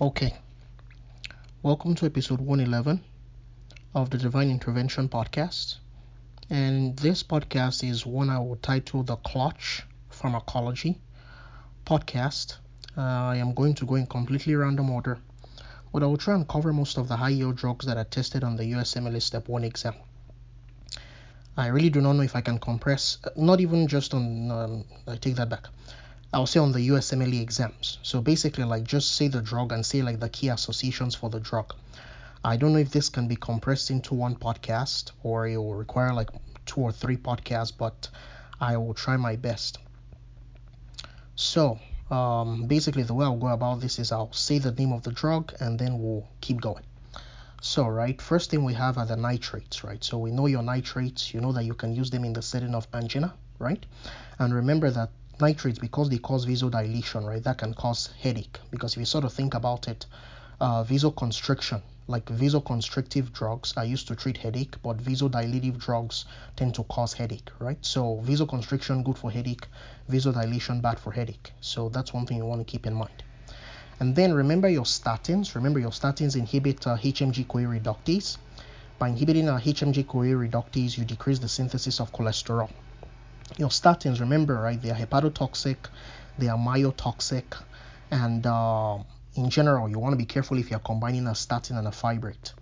Okay, welcome to episode 111 of the Divine Intervention podcast. And this podcast is one I will title the Clutch Pharmacology podcast. I am going to go in completely random order, but I will try and cover most of the high yield drugs that are tested on the USMLE Step 1 exam. I really do not know if I can compress, not even just on, I take that back. I'll say on the USMLE exams. So basically, just say the drug and say the key associations for the drug. I don't know if this can be compressed into one podcast or it will require 2 or 3 podcasts, but I will try my best. So basically, the way I'll go about this is I'll say the name of the drug and then we'll keep going. So, first thing we have are the nitrates, So we know your nitrates, you know that you can use them in the setting of angina, And remember that nitrates, because they cause vasodilation, that can cause headache. Because if you sort of think about it, vasoconstriction, vasoconstrictive drugs are used to treat headache, but vasodilative drugs tend to cause headache, So vasoconstriction good for headache, vasodilation bad for headache. So that's one thing you want to keep in mind. And then remember your statins. Remember your statins inhibit HMG-CoA reductase. By inhibiting HMG-CoA reductase, you decrease the synthesis of cholesterol. Your statins, remember, they are hepatotoxic, they are myotoxic, and in general, you want to be careful if you're combining a statin and a fibrate.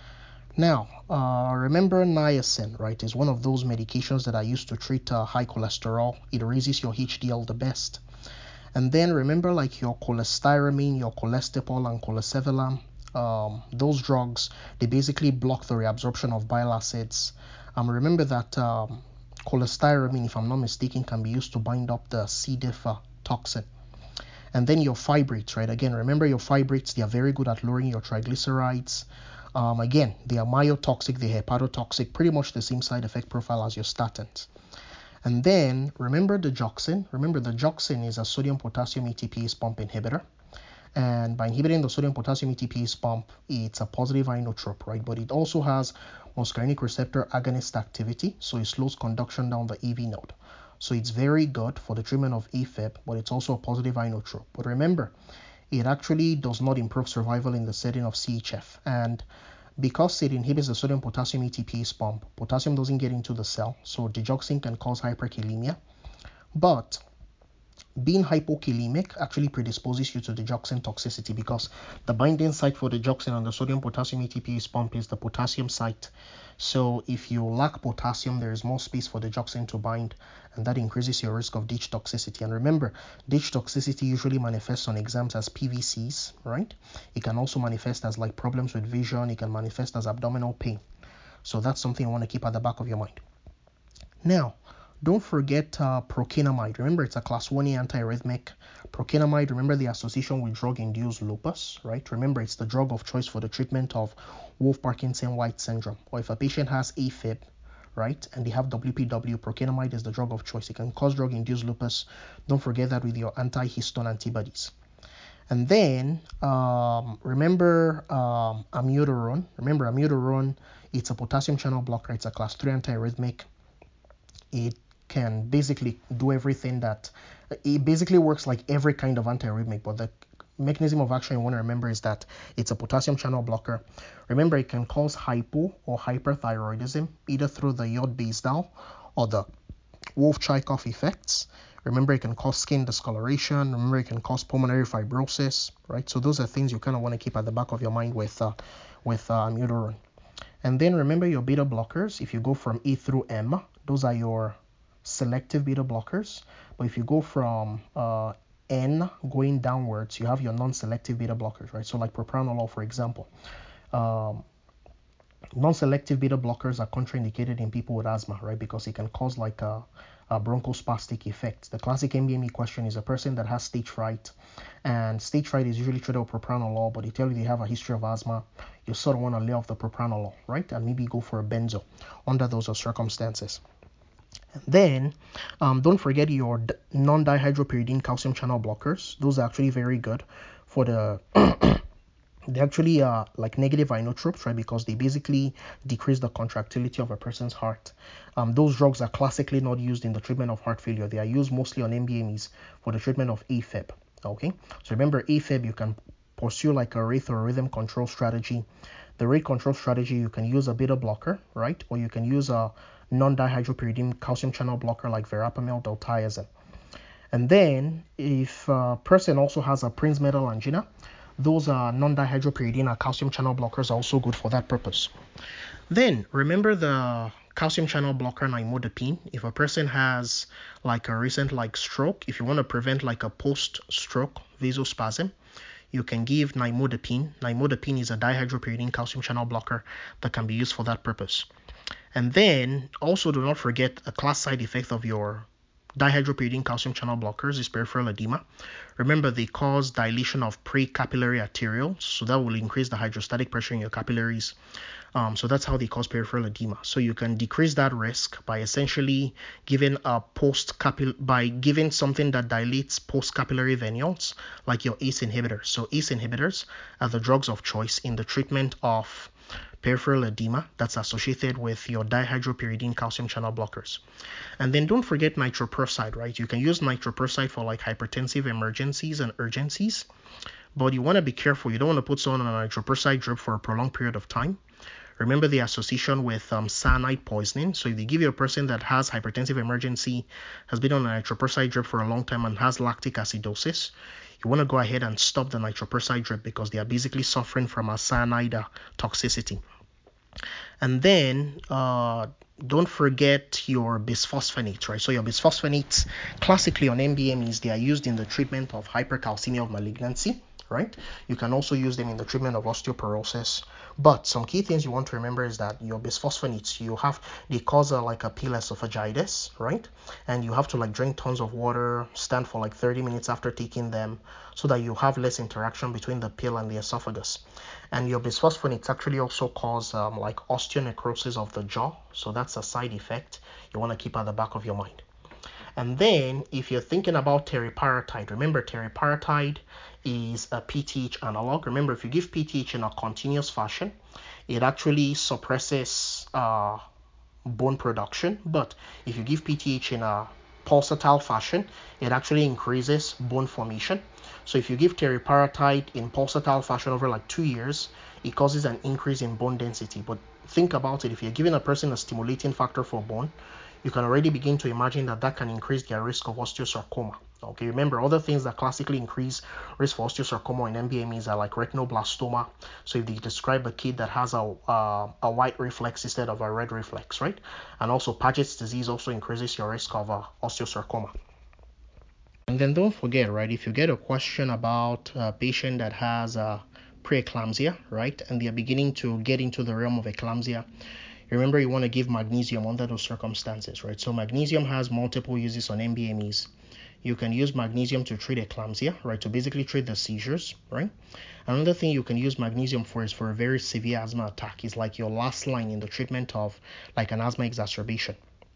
Now, remember niacin, is one of those medications that are used to treat high cholesterol. It raises your HDL the best. And then remember your cholestyramine, your cholestyramine, and cholesevelam. Those drugs, they basically block the reabsorption of bile acids. Remember that cholestyramine, if I'm not mistaken, can be used to bind up the C. diff toxin. And then your fibrates, Again, remember your fibrates, they are very good at lowering your triglycerides. Again, they are myotoxic, they are hepatotoxic, pretty much the same side effect profile as your statins. And then remember the digoxin. Remember the digoxin is a sodium potassium ATPase pump inhibitor. And by inhibiting the sodium potassium ATPase pump, it's a positive inotrope, But it also has muscarinic receptor agonist activity, so it slows conduction down the AV node. So it's very good for the treatment of AFib, but it's also a positive inotrope. But remember, it actually does not improve survival in the setting of CHF. And because it inhibits the sodium potassium ATPase pump, potassium doesn't get into the cell, so digoxin can cause hyperkalemia. But being hypokalemic actually predisposes you to digoxin toxicity because the binding site for digoxin on the sodium potassium ATPase pump is the potassium site. So if you lack potassium, there is more space for digoxin to bind, and that increases your risk of ditch toxicity. And remember, ditch toxicity usually manifests on exams as PVCs, It can also manifest as problems with vision. It can manifest as abdominal pain. So that's something you want to keep at the back of your mind. Now, don't forget procainamide. Remember, it's a class 1A antiarrhythmic. Procainamide, remember the association with drug-induced lupus, Remember, it's the drug of choice for the treatment of Wolff-Parkinson-White syndrome. Or if a patient has AFib, and they have WPW, procainamide is the drug of choice. It can cause drug-induced lupus. Don't forget that with your anti-histone antibodies. And then remember amiodarone. Remember amiodarone, it's a potassium channel blocker. It's a class 3 antiarrhythmic. It can basically do everything that it basically works like every kind of antiarrhythmic, but the mechanism of action you want to remember is that it's a potassium channel blocker. Remember, it can cause hypo or hyperthyroidism either through the Yod-Basedow or the Wolff-Chaikoff effects. Remember, it can cause skin discoloration. Remember, it can cause pulmonary fibrosis, So those are things you kind of want to keep at the back of your mind with amiodarone. And then remember your beta blockers. If you go from A through M, those are your selective beta blockers. But if you go from N going downwards, you have your non-selective beta blockers, So like propranolol, for example. Non-selective beta blockers are contraindicated in people with asthma, Because it can cause a bronchospastic effect. The classic MBME question is a person that has stage fright, and stage fright is usually treated with propranolol, but they tell you they have a history of asthma. You sort of want to lay off the propranolol, and maybe go for a benzo under those circumstances. And then don't forget your non-dihydropyridine calcium channel blockers. Those are actually very good for the they actually are like negative inotropes, because they basically decrease the contractility of a person's heart. Those drugs are classically not used in the treatment of heart failure. They are used mostly on MBMEs for the treatment of AFib. Okay, so remember, AFib, you can pursue like a rate or rhythm control strategy, the rate control strategy, you can use a beta blocker, right? Or you can use a non-dihydropyridine calcium channel blocker like verapamil, diltiazem. And then if a person also has a Prinzmetal angina, those non-dihydropyridine calcium channel blockers are also good for that purpose. Then remember the calcium channel blocker nimodipine. If a person has like a recent like stroke, if you want to prevent like a post-stroke vasospasm, you can give nimodipine. Nimodipine is a dihydropyridine calcium channel blocker that can be used for that purpose. And then also do not forget a class side effect of your dihydropyridine calcium channel blockers is peripheral edema. Remember, they cause dilation of precapillary arterioles, so that will increase the hydrostatic pressure in your capillaries. So that's how they cause peripheral edema. So you can decrease that risk by essentially giving by giving something that dilates post-capillary venules, like your ACE inhibitors. So ACE inhibitors are the drugs of choice in the treatment of peripheral edema that's associated with your dihydropyridine calcium channel blockers. And then don't forget nitroprusside, right? You can use nitroprusside for like hypertensive emergencies and urgencies, but you want to be careful. You don't want to put someone on a nitroprusside drip for a prolonged period of time. Remember the association with cyanide poisoning. So if you give you a person that has hypertensive emergency, has been on a nitroprusside drip for a long time and has lactic acidosis, you want to go ahead and stop the nitroprusside drip because they are basically suffering from a cyanide toxicity. And then don't forget your bisphosphonates, right? So your bisphosphonates, classically on NBMEs, they are used in the treatment of hypercalcemia of malignancy, right? You can also use them in the treatment of osteoporosis. But some key things you want to remember is that your bisphosphonates, they cause like a pill esophagitis, right? And you have to like drink tons of water, stand for like 30 minutes after taking them so that you have less interaction between the pill and the esophagus. And your bisphosphonates actually also cause like osteonecrosis of the jaw. So that's a side effect you want to keep at the back of your mind. And then if you're thinking about teriparatide, remember teriparatide is a PTH analog. Remember, if you give PTH in a continuous fashion, it actually suppresses bone production. But if you give PTH in a pulsatile fashion, it actually increases bone formation. So if you give teriparatide in pulsatile fashion over like 2 years, it causes an increase in bone density. But think about it, if you're giving a person a stimulating factor for bone, you can already begin to imagine that can increase their risk of osteosarcoma. Okay, remember other things that classically increase risk for osteosarcoma in NBMEs are like retinoblastoma. So if they describe a kid that has a white reflex instead of a red reflex, right? And also Paget's disease also increases your risk of osteosarcoma. And then don't forget, right, if you get a question about a patient that has preeclampsia, right, and they are beginning to get into the realm of eclampsia, remember you want to give magnesium under those circumstances, right? So magnesium has multiple uses on NBMEs. You can use magnesium to treat eclampsia, right, to basically treat the seizures, right? Another thing you can use magnesium for is for a very severe asthma attack. It's like your last line in the treatment of like an asthma exacerbation.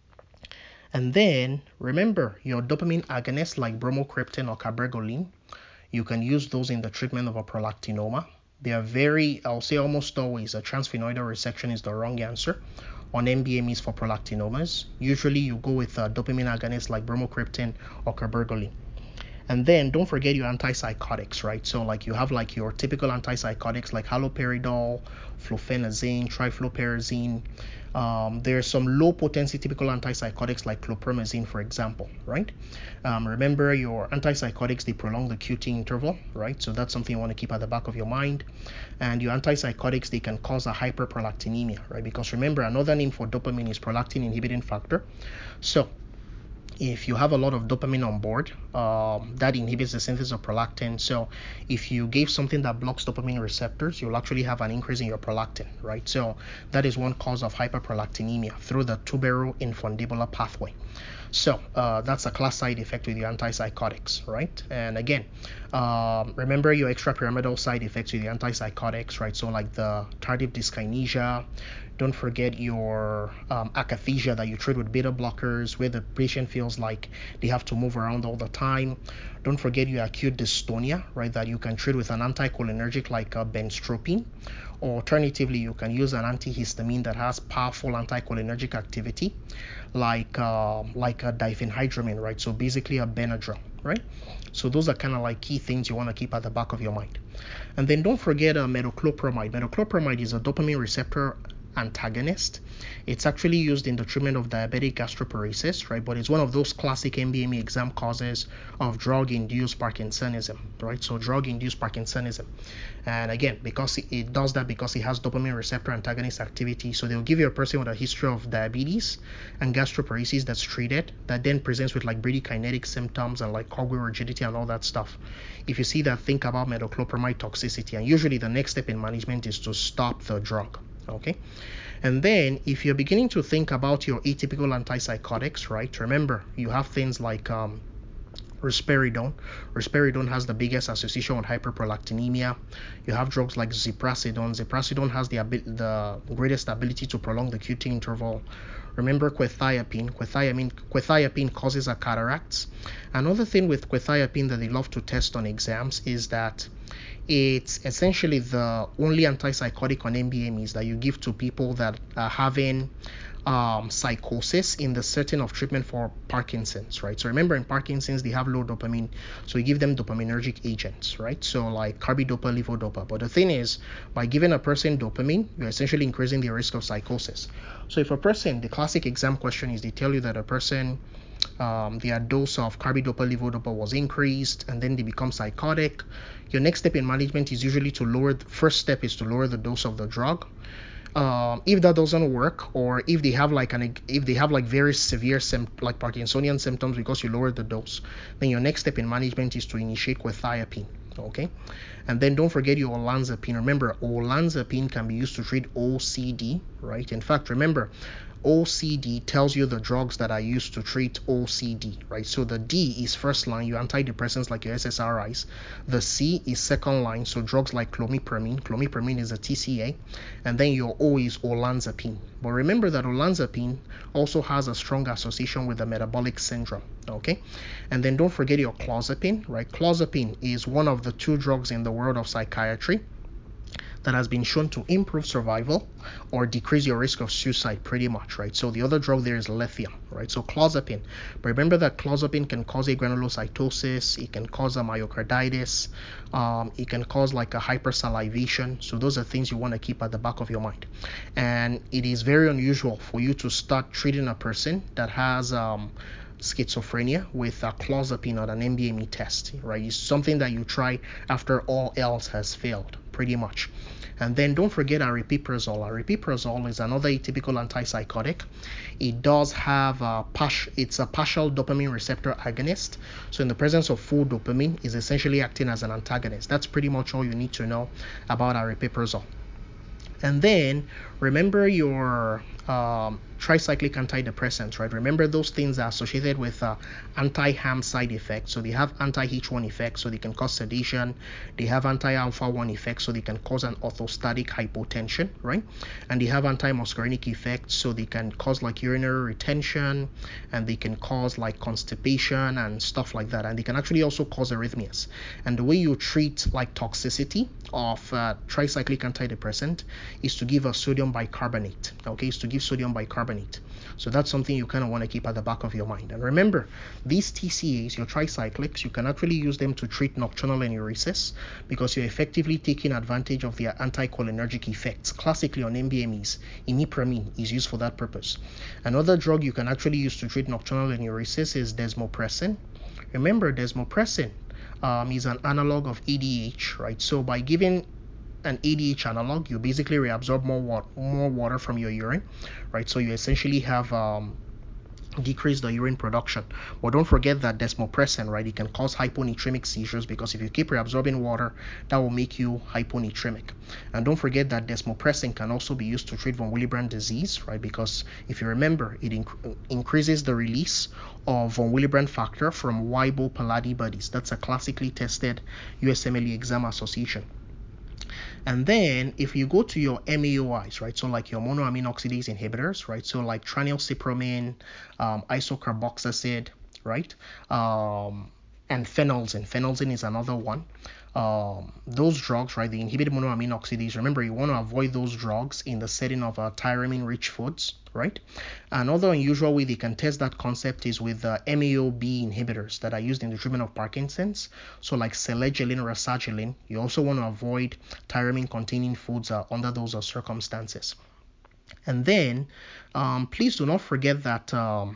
And then remember your dopamine agonists like bromocriptine or cabergoline, you can use those in the treatment of a prolactinoma. They are I'll say almost always, a transsphenoidal resection is the wrong answer on NBMEs for prolactinomas. Usually you go with dopamine agonists like bromocriptine or cabergoline. And then don't forget your antipsychotics, right? So like you have like your typical antipsychotics like haloperidol, fluphenazine, trifluoperazine. There are some low potency typical antipsychotics like clopramazine, for example, right? Remember your antipsychotics, they prolong the QT interval, right? So that's something you want to keep at the back of your mind. And your antipsychotics, they can cause a hyperprolactinemia, right? Because remember, another name for dopamine is prolactin inhibiting factor. So if you have a lot of dopamine on board, that inhibits the synthesis of prolactin. So if you gave something that blocks dopamine receptors, you'll actually have an increase in your prolactin, right? So that is one cause of hyperprolactinemia through the tuberoinfundibular pathway. So that's a class side effect with your antipsychotics, right? And again, remember your extrapyramidal side effects with the antipsychotics, right? So like the tardive dyskinesia. Don't forget your akathisia that you treat with beta blockers, where the patient feels like they have to move around all the time. Don't forget your acute dystonia, right, that you can treat with an anticholinergic like benztropine. Or alternatively, you can use an antihistamine that has powerful anticholinergic activity, like a diphenhydramine, right? So basically a Benadryl, right? So those are kind of like key things you want to keep at the back of your mind. And then don't forget metoclopramide. Metoclopramide is a dopamine receptor antagonist. It's actually used in the treatment of diabetic gastroparesis, right? But it's one of those classic MBME exam causes of drug-induced Parkinsonism, right? So drug-induced Parkinsonism. And again, because it does that because it has dopamine receptor antagonist activity. So they'll give you a person with a history of diabetes and gastroparesis that's treated, that then presents with like bradykinetic symptoms and like cogwheel rigidity and all that stuff. If you see that, think about metoclopramide toxicity. And usually the next step in management is to stop the drug. Okay, and then if you're beginning to think about your atypical antipsychotics, right, remember you have things like risperidone. Risperidone has the biggest association with hyperprolactinemia. You have drugs like ziprasidone. Ziprasidone has the greatest ability to prolong the QT interval. Remember quetiapine. Quetiapine causes a cataracts. Another thing with quetiapine that they love to test on exams is that it's essentially the only antipsychotic on MBMEs that you give to people that are having psychosis in the setting of treatment for Parkinson's, right? So remember in Parkinson's, they have low dopamine. So you give them dopaminergic agents, right? So like carbidopa, levodopa. But the thing is, by giving a person dopamine, you're essentially increasing the risk of psychosis. So if a person, the classic exam question is they tell you that a person their dose of carbidopa levodopa was increased and then they become psychotic, your next step in management is usually to first step is to lower the dose of the drug. If that doesn't work, or if they have like very severe like Parkinsonian symptoms because you lowered the dose, then your next step in management is to initiate quetiapine. Okay, and then don't forget your olanzapine. Remember, olanzapine can be used to treat OCD, right? In fact, remember, OCD tells you the drugs that are used to treat OCD, right? So the D is first line, your antidepressants like your SSRIs. The C is second line, so drugs like clomipramine. Clomipramine is a TCA. And then your O is olanzapine. But remember that olanzapine also has a strong association with the metabolic syndrome, okay? And then don't forget your clozapine, right? Clozapine is one of the two drugs in the world of psychiatry that has been shown to improve survival or decrease your risk of suicide pretty much, right? So the other drug there is lithium, right? So clozapine. But remember that clozapine can cause agranulocytosis, it can cause a myocarditis, it can cause like a hypersalivation. So those are things you want to keep at the back of your mind. And it is very unusual for you to start treating a person that has schizophrenia with a clozapine or an MBME test, right? It's something that you try after all else has failed, pretty much. And then don't forget aripiprazole. Aripiprazole is another atypical antipsychotic. It does have it's a partial dopamine receptor agonist. So in the presence of full dopamine, is essentially acting as an antagonist. That's pretty much all you need to know about aripiprazole. And then remember your tricyclic antidepressants, right? Remember those things are associated with anti-HAM side effects. So they have anti-H1 effects, so they can cause sedation. They have anti-alpha-1 effects, so they can cause an orthostatic hypotension, right? And they have anti-muscarinic effects, so they can cause like urinary retention, and they can cause like constipation and stuff like that. And they can actually also cause arrhythmias. And the way you treat like toxicity of tricyclic antidepressant is to give a sodium bicarbonate, okay? Is to give sodium bicarbonate. So that's something you kind of want to keep at the back of your mind. And remember, these TCAs, your tricyclics, you can actually use them to treat nocturnal enuresis because you're effectively taking advantage of their anticholinergic effects. Classically on MBMEs, imipramine is used for that purpose. Another drug you can actually use to treat nocturnal enuresis is desmopressin. Remember, desmopressin is an analog of ADH, right? So by giving an ADH analog, you basically reabsorb more water from your urine, right? So you essentially have decrease the urine production. But don't forget that desmopressin, right, it can cause hyponatremic seizures because if you keep reabsorbing water, that will make you hyponatremic. And don't forget that desmopressin can also be used to treat von Willebrand disease, right, because if you remember, it increases the release of von Willebrand factor from Weibo-Palade bodies. That's a classically tested USMLE exam association. And then if you go to your MAOIs, right, so like your monoamine oxidase inhibitors, right, so like tranylcypromine, isocarboxacid, right, and phenolzine. Phenolzine is another one. those drugs, right, they inhibit monoamine oxidase. Remember, you want to avoid those drugs in the setting of tyramine-rich foods, right? Another unusual way they can test that concept is with MAO-B inhibitors that are used in the treatment of Parkinson's. So like selegiline, rasagiline, you also want to avoid tyramine-containing foods under those circumstances. And then, please do not forget that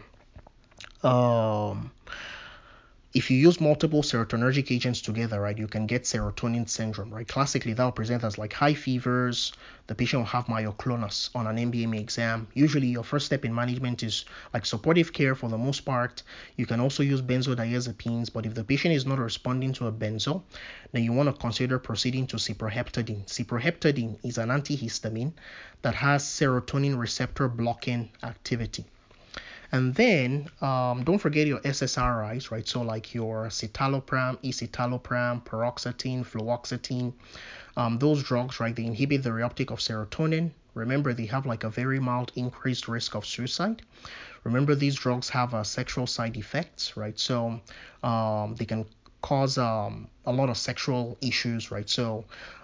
if you use multiple serotonergic agents together, right, you can get serotonin syndrome, right? Classically, that will present as like high fevers. The patient will have myoclonus on an MBME exam. Usually, your first step in management is like supportive care for the most part. You can also use benzodiazepines, but if the patient is not responding to a benzo, then you want to consider proceeding to ciproheptadine. Ciproheptadine is an antihistamine that has serotonin receptor blocking activity. And then don't forget your SSRIs, right? So like your citalopram, escitalopram, paroxetine, fluoxetine, those drugs, right? They inhibit the reuptake of serotonin. Remember, they have like a very mild increased risk of suicide. Remember, these drugs have sexual side effects, right? So they can cause a lot of sexual issues, right? So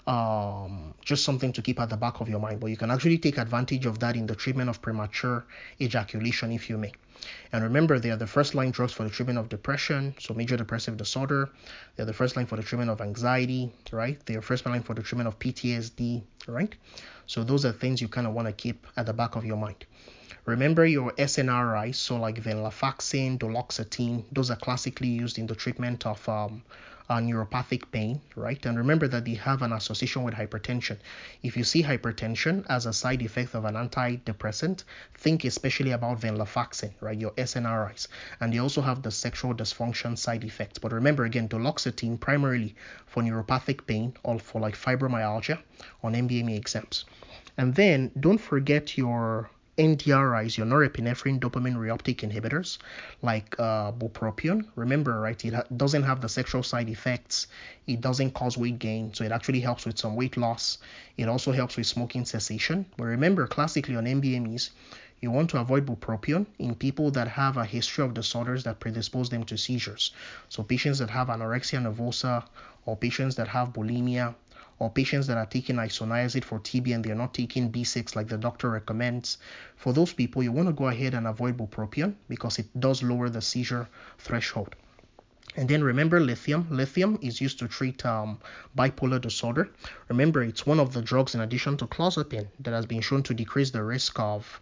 just something to keep at the back of your mind. But you can actually take advantage of that in the treatment of premature ejaculation, if you may. And remember, they are the first line drugs for the treatment of depression, so major depressive disorder. They're the first line for the treatment of anxiety, right? They are first line for the treatment of PTSD, right? So those are things you kind of want to keep at the back of your mind. Remember your SNRIs, so like venlafaxine, duloxetine, those are classically used in the treatment of neuropathic pain, right? And remember that they have an association with hypertension. If you see hypertension as a side effect of an antidepressant, think especially about venlafaxine, right? Your SNRIs. And they also have the sexual dysfunction side effects. But remember again, duloxetine primarily for neuropathic pain or for like fibromyalgia on MBME exams. And then don't forget your NDRIs, your norepinephrine dopamine reuptake inhibitors, like bupropion. Remember, right, it doesn't have the sexual side effects. It doesn't cause weight gain, so it actually helps with some weight loss. It also helps with smoking cessation. But remember, classically on MBMEs, you want to avoid bupropion in people that have a history of disorders that predispose them to seizures. So patients that have anorexia nervosa, or patients that have bulimia, or patients that are taking isoniazid for TB and they're not taking B6 like the doctor recommends. For those people, you want to go ahead and avoid bupropion because it does lower the seizure threshold. And then remember lithium. Lithium is used to treat bipolar disorder. Remember, it's one of the drugs in addition to clozapine that has been shown to decrease the risk of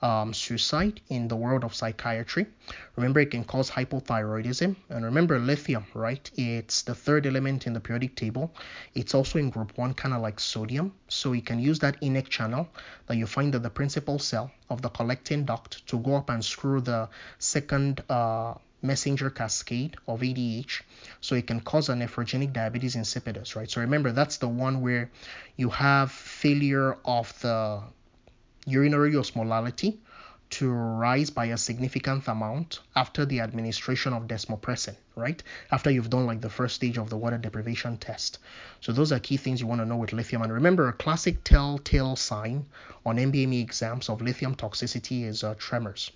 suicide in the world of psychiatry. Remember, it can cause hypothyroidism. And remember, lithium, right? It's the third element in the periodic table. It's also in group 1, kind of like sodium. So you can use that INEC channel that you find at the principal cell of the collecting duct to go up and screw the second messenger cascade of ADH, so it can cause a nephrogenic diabetes insipidus, right? So remember, that's the one where you have failure of the urinary osmolality to rise by a significant amount after the administration of desmopressin, right? After you've done like the first stage of the water deprivation test. So those are key things you want to know with lithium. And remember, a classic telltale sign on MBME exams of lithium toxicity is tremors.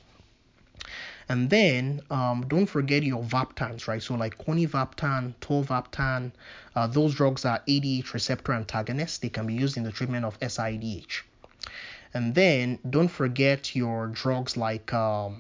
And then don't forget your Vaptans, right? So like Conivaptan, Tolvaptan, those drugs are ADH receptor antagonists. They can be used in the treatment of SIADH. And then don't forget your drugs like EPO,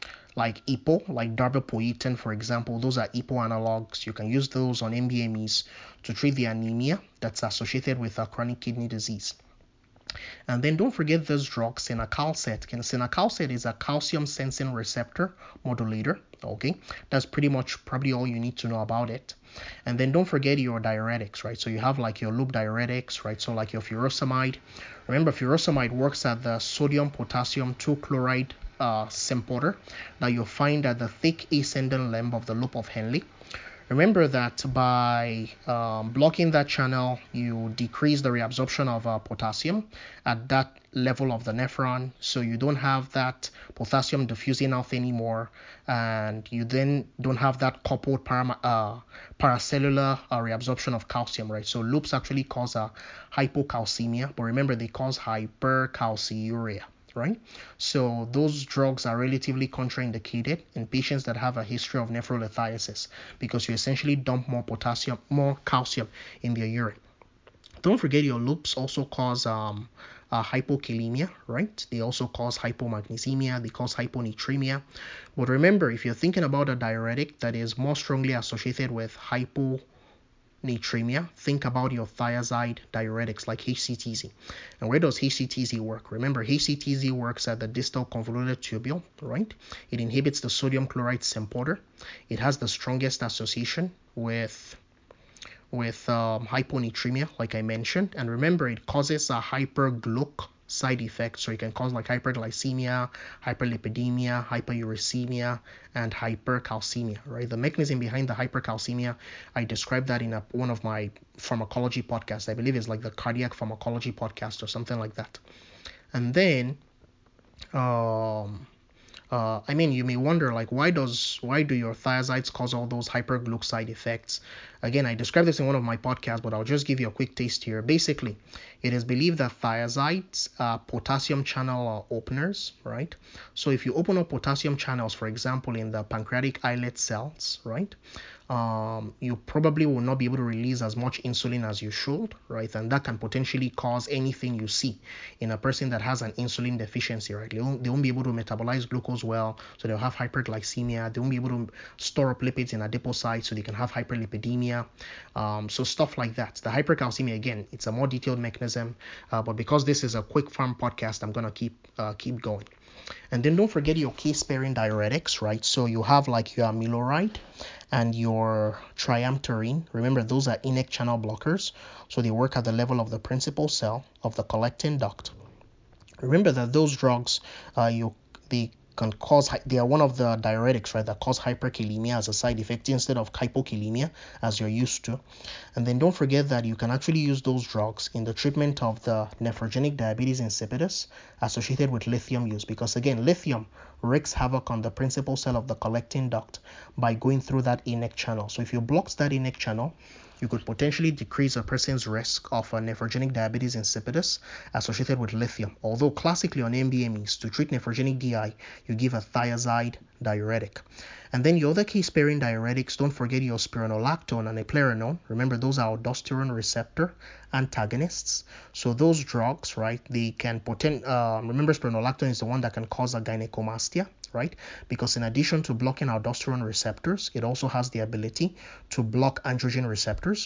like darbepoetin, for example. Those are EPO analogs. You can use those on MBMEs to treat the anemia that's associated with chronic kidney disease. And then don't forget this drug, cinacalcet. Cinacalcet is a calcium sensing receptor modulator. Okay, that's pretty much probably all you need to know about it. And then don't forget your diuretics, right? So you have like your loop diuretics, right? So like your furosemide. Remember, furosemide works at the sodium potassium 2-chloride symporter that you'll find at the thick ascending limb of the loop of Henle. Remember that by blocking that channel, you decrease the reabsorption of potassium at that level of the nephron, so you don't have that potassium diffusing out anymore, and you then don't have that coupled paracellular reabsorption of calcium, right? So loops actually cause hypocalcemia, but remember, they cause hypercalciuria. right? So those drugs are relatively contraindicated in patients that have a history of nephrolithiasis because you essentially dump more calcium in their urine. Don't forget your loops also cause hypokalemia, right? They also cause hypomagnesemia, they cause hyponatremia. But remember, if you're thinking about a diuretic that is more strongly associated with hyponatremia, think about your thiazide diuretics like HCTZ. And where does HCTZ work? Remember, HCTZ works at the distal convoluted tubule, right? It inhibits the sodium chloride symporter. It has the strongest association with hyponatremia, like I mentioned. And remember, it causes a hypergluc side effect. So it can cause like hyperglycemia, hyperlipidemia, hyperuricemia, and hypercalcemia, right? The mechanism behind the hypercalcemia, I described that in one of my pharmacology podcasts. I believe it's like the cardiac pharmacology podcast or something like that. And then, you may wonder, like, why do your thiazides cause all those hypergluc side effects? Again, I described this in one of my podcasts, but I'll just give you a quick taste here. Basically, it is believed that thiazides are potassium channel openers, right? So if you open up potassium channels, for example, in the pancreatic islet cells, right, you probably will not be able to release as much insulin as you should, right? And that can potentially cause anything you see in a person that has an insulin deficiency, right? They won't be able to metabolize glucose well, so they'll have hyperglycemia. They won't be able to store up lipids in adipocytes, so they can have hyperlipidemia. So stuff like that. The hypercalcemia, again, it's a more detailed mechanism, but because this is a quick farm podcast, I'm gonna keep going. And then don't forget your case-sparing diuretics, right? So you have like your amiloride and your triamterene. Remember, those are INEC channel blockers, so they work at the level of the principal cell of the collecting duct. Remember that those drugs, they are one of the diuretics, right, that cause hyperkalemia as a side effect instead of hypokalemia as you're used to. And then don't forget that you can actually use those drugs in the treatment of the nephrogenic diabetes insipidus associated with lithium use, because again, lithium wreaks havoc on the principal cell of the collecting duct by going through that INEC channel. So if you block that INEC channel, you could potentially decrease a person's risk of a nephrogenic diabetes insipidus associated with lithium. Although classically on MBMEs, to treat nephrogenic DI, you give a thiazide diuretic. And then your other case-sparing diuretics, don't forget your spironolactone and eplerenone. Remember, those are aldosterone receptor antagonists. So those drugs, right, they can remember, spironolactone is the one that can cause a gynecomastia, right? Because in addition to blocking aldosterone receptors, it also has the ability to block androgen receptors.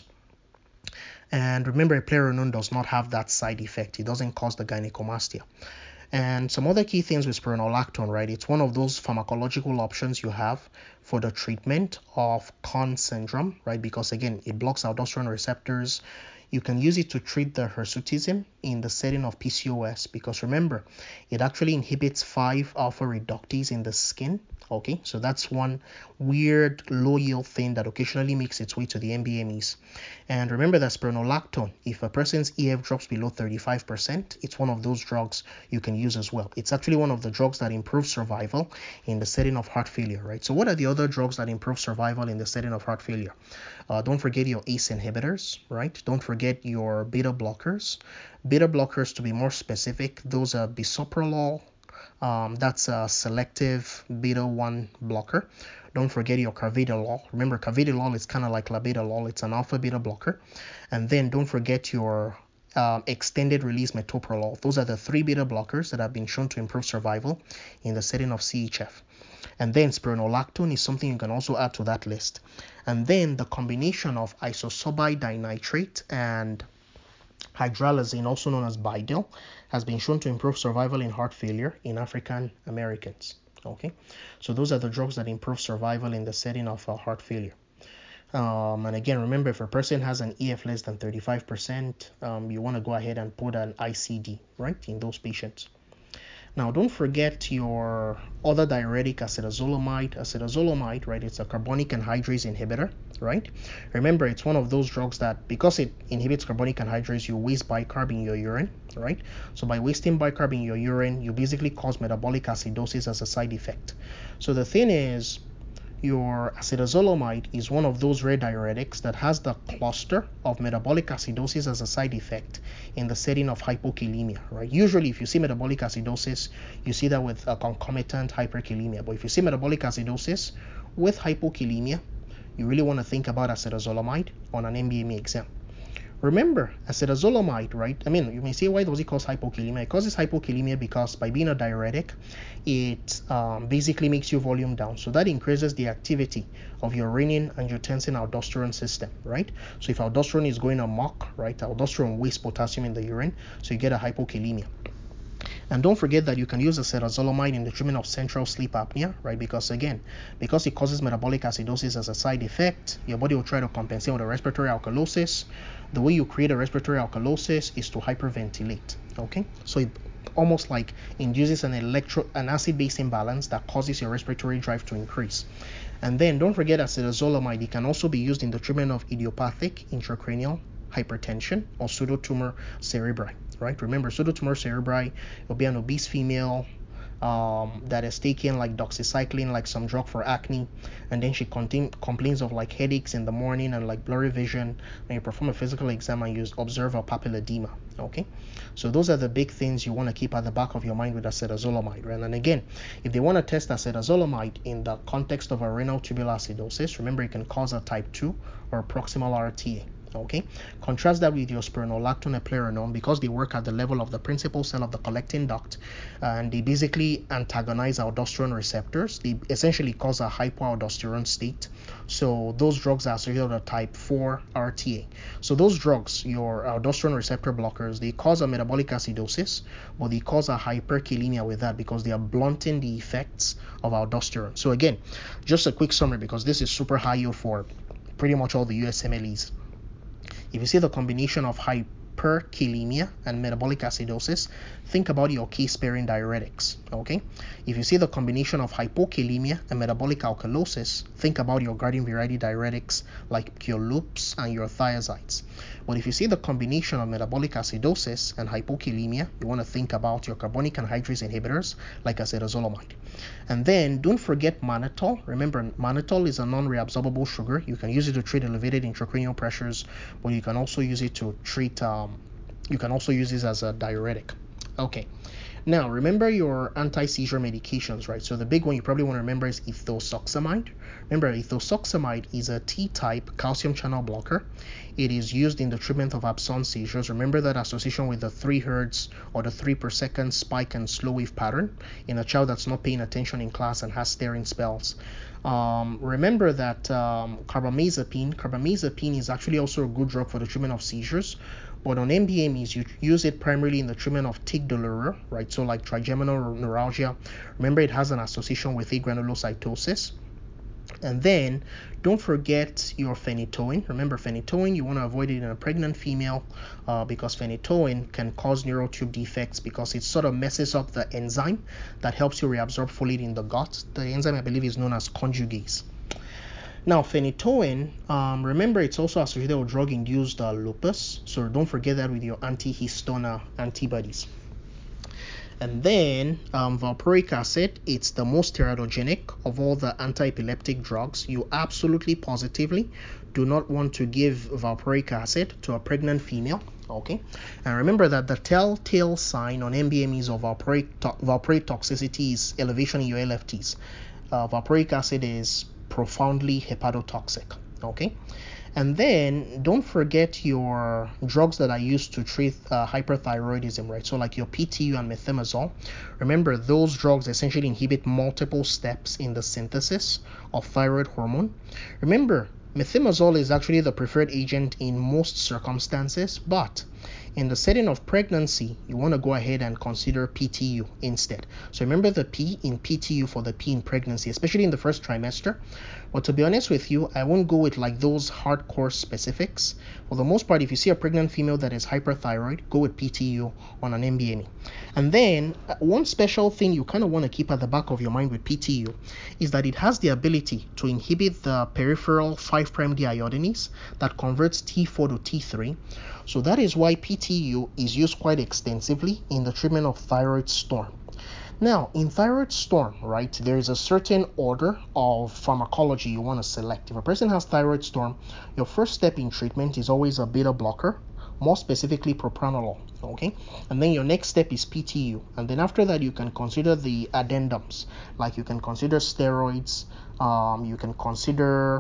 And remember, eplerenone does not have that side effect. It doesn't cause the gynecomastia. And some other key things with spironolactone, right? It's one of those pharmacological options you have for the treatment of Conn syndrome, right? Because again, it blocks aldosterone receptors. You can use it to treat the hirsutism in the setting of PCOS, because remember, it actually inhibits 5-alpha reductase in the skin. Okay, so that's one weird low yield thing that occasionally makes its way to the MBMEs. And remember that spironolactone, if a person's EF drops below 35%, it's one of those drugs you can use as well. It's actually one of the drugs that improves survival in the setting of heart failure, right? So what are the other drugs that improve survival in the setting of heart failure? Don't forget your ACE inhibitors, right? Don't forget your beta blockers. Beta blockers, to be more specific, those are bisoprolol. That's a selective beta-1 blocker. Don't forget your carvedilol. Remember, carvedilol is kind of like labetalol. It's an alpha-beta blocker. And then don't forget your extended release metoprolol. Those are the 3 beta blockers that have been shown to improve survival in the setting of CHF. And then spironolactone is something you can also add to that list. And then the combination of isosorbide dinitrate and hydralazine, also known as Bidil, has been shown to improve survival in heart failure in African Americans. Okay, so those are the drugs that improve survival in the setting of heart failure. And again, remember, if a person has an EF less than 35%, you want to go ahead and put an ICD, right, in those patients. Now, don't forget your other diuretic, acetazolamide. Acetazolamide, right, it's a carbonic anhydrase inhibitor, right? Remember, it's one of those drugs that, because it inhibits carbonic anhydrase, you waste bicarb in your urine, right? So by wasting bicarb in your urine, you basically cause metabolic acidosis as a side effect. So the thing is, your acetazolamide is one of those rare diuretics that has the cluster of metabolic acidosis as a side effect in the setting of hypokalemia, right? Usually, if you see metabolic acidosis, you see that with a concomitant hyperkalemia. But if you see metabolic acidosis with hypokalemia, you really want to think about acetazolamide on an MBME exam. Remember, acetazolamide, right? I mean, you may say, why does it cause hypokalemia? It causes hypokalemia because by being a diuretic, it basically makes your volume down. So that increases the activity of your renin, angiotensin, aldosterone system, right? So if aldosterone is going amok, right, aldosterone wastes potassium in the urine, so you get a hypokalemia. And don't forget that you can use acetazolamide in the treatment of central sleep apnea, right? Because again, because it causes metabolic acidosis as a side effect, your body will try to compensate with a respiratory alkalosis. The way you create a respiratory alkalosis is to hyperventilate, okay? So it almost like induces an acid-base imbalance that causes your respiratory drive to increase. And then don't forget acetazolamide, it can also be used in the treatment of idiopathic intracranial hypertension or pseudotumor cerebri, right? Remember, pseudotumor cerebri will be an obese female that is taking like doxycycline, like some drug for acne, and then she complains of like headaches in the morning and like blurry vision. And you perform a physical exam and you observe a papilledema, okay? So those are the big things you want to keep at the back of your mind with acetazolamide, right? And again, if they want to test acetazolamide in the context of a renal tubular acidosis, remember it can cause a type 2 or proximal RTA. Okay, contrast that with your spironolactone eplerenone, because they work at the level of the principal cell of the collecting duct, and they basically antagonize aldosterone receptors. They essentially cause a hypoaldosterone state. So those drugs are associated with a type 4 RTA. So those drugs, your aldosterone receptor blockers, they cause a metabolic acidosis, but they cause a hyperkalemia with that because they are blunting the effects of aldosterone. So again, just a quick summary, because this is super high yield for pretty much all the USMLEs. If you see the combination of hyperkalemia and metabolic acidosis, think about your case-sparing diuretics, okay? If you see the combination of hypokalemia and metabolic alkalosis, think about your garden variety diuretics like Quioloops and your thiazides. But if you see the combination of metabolic acidosis and hypokalemia, you want to think about your carbonic anhydrase inhibitors like acetazolamide. And then don't forget mannitol. Remember, mannitol is a non-reabsorbable sugar. You can use it to treat elevated intracranial pressures, but you can also use it to treat you can also use this as a diuretic. Okay, now remember your anti-seizure medications, right? So the big one you probably want to remember is ethosuximide. Remember, ethosuximide is a T-type calcium channel blocker. It is used in the treatment of absence seizures. Remember that association with the 3 Hz or the 3 per second spike and slow wave pattern in a child that's not paying attention in class and has staring spells. Remember that carbamazepine is actually also a good drug for the treatment of seizures, but on MBMEs you use it primarily in the treatment of tic douloureux, right? So like trigeminal neuralgia. Remember, it has an association with agranulocytosis. And then don't forget your phenytoin. Remember, phenytoin, you want to avoid it in a pregnant female because phenytoin can cause neural tube defects because it sort of messes up the enzyme that helps you reabsorb folate in the gut. The enzyme, I believe, is known as conjugase. Now, phenytoin, remember, it's also associated with drug-induced lupus. So don't forget that with your antihistone antibodies. And then valproic acid, it's the most teratogenic of all the anti-epileptic drugs. You absolutely positively do not want to give valproic acid to a pregnant female, okay? And remember that the telltale sign on MBMEs of valproic toxicity is elevation in your LFTs. Valproic acid is profoundly hepatotoxic, okay? And then don't forget your drugs that are used to treat hyperthyroidism, right? So like your PTU and methimazole. Remember, those drugs essentially inhibit multiple steps in the synthesis of thyroid hormone. Remember, methimazole is actually the preferred agent in most circumstances, but in the setting of pregnancy, you want to go ahead and consider PTU instead. So remember the P in PTU for the P in pregnancy, especially in the first trimester. But to be honest with you, I won't go with like those hardcore specifics. For the most part, if you see a pregnant female that is hyperthyroid, go with PTU on an MBME. And then one special thing you kind of want to keep at the back of your mind with PTU is that it has the ability to inhibit the peripheral 5' deiodinase that converts T4 to T3. So that is why PTU is used quite extensively in the treatment of thyroid storm. Now, in thyroid storm, right, there is a certain order of pharmacology you want to select. If a person has thyroid storm, your first step in treatment is always a beta blocker, more specifically propranolol, okay? And then your next step is PTU. And then after that, you can consider the addendums, like you can consider steroids, you can consider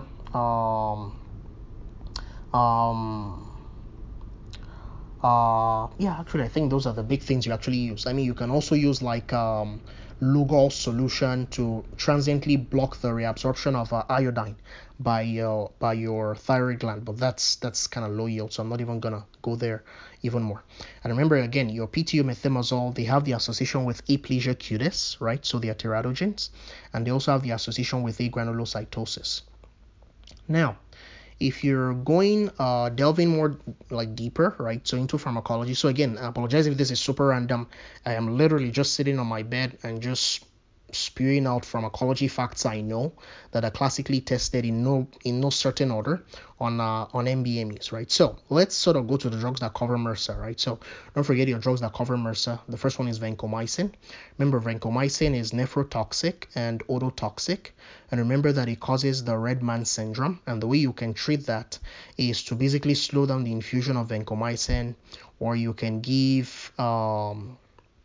actually, I think those are the big things you actually use. I mean, you can also use like Lugol solution to transiently block the reabsorption of iodine by your thyroid gland, but that's kind of low yield, so I'm not even gonna go there even more. And remember, again, your PTU methimazole, they have the association with aplasia cutis, right? So they are teratogens, and they also have the association with agranulocytosis. Now, if you're going delving more like deeper, right, so into pharmacology. So again, I apologize if this is super random. I am literally just sitting on my bed and just spewing out pharmacology facts I know that are classically tested in no certain order on MBMEs, right? So let's sort of go to the drugs that cover MRSA, right? So don't forget your drugs that cover MRSA. The first one is vancomycin. Remember, vancomycin is nephrotoxic and ototoxic, and remember that it causes the red man syndrome, and the way you can treat that is to basically slow down the infusion of vancomycin, or you can give an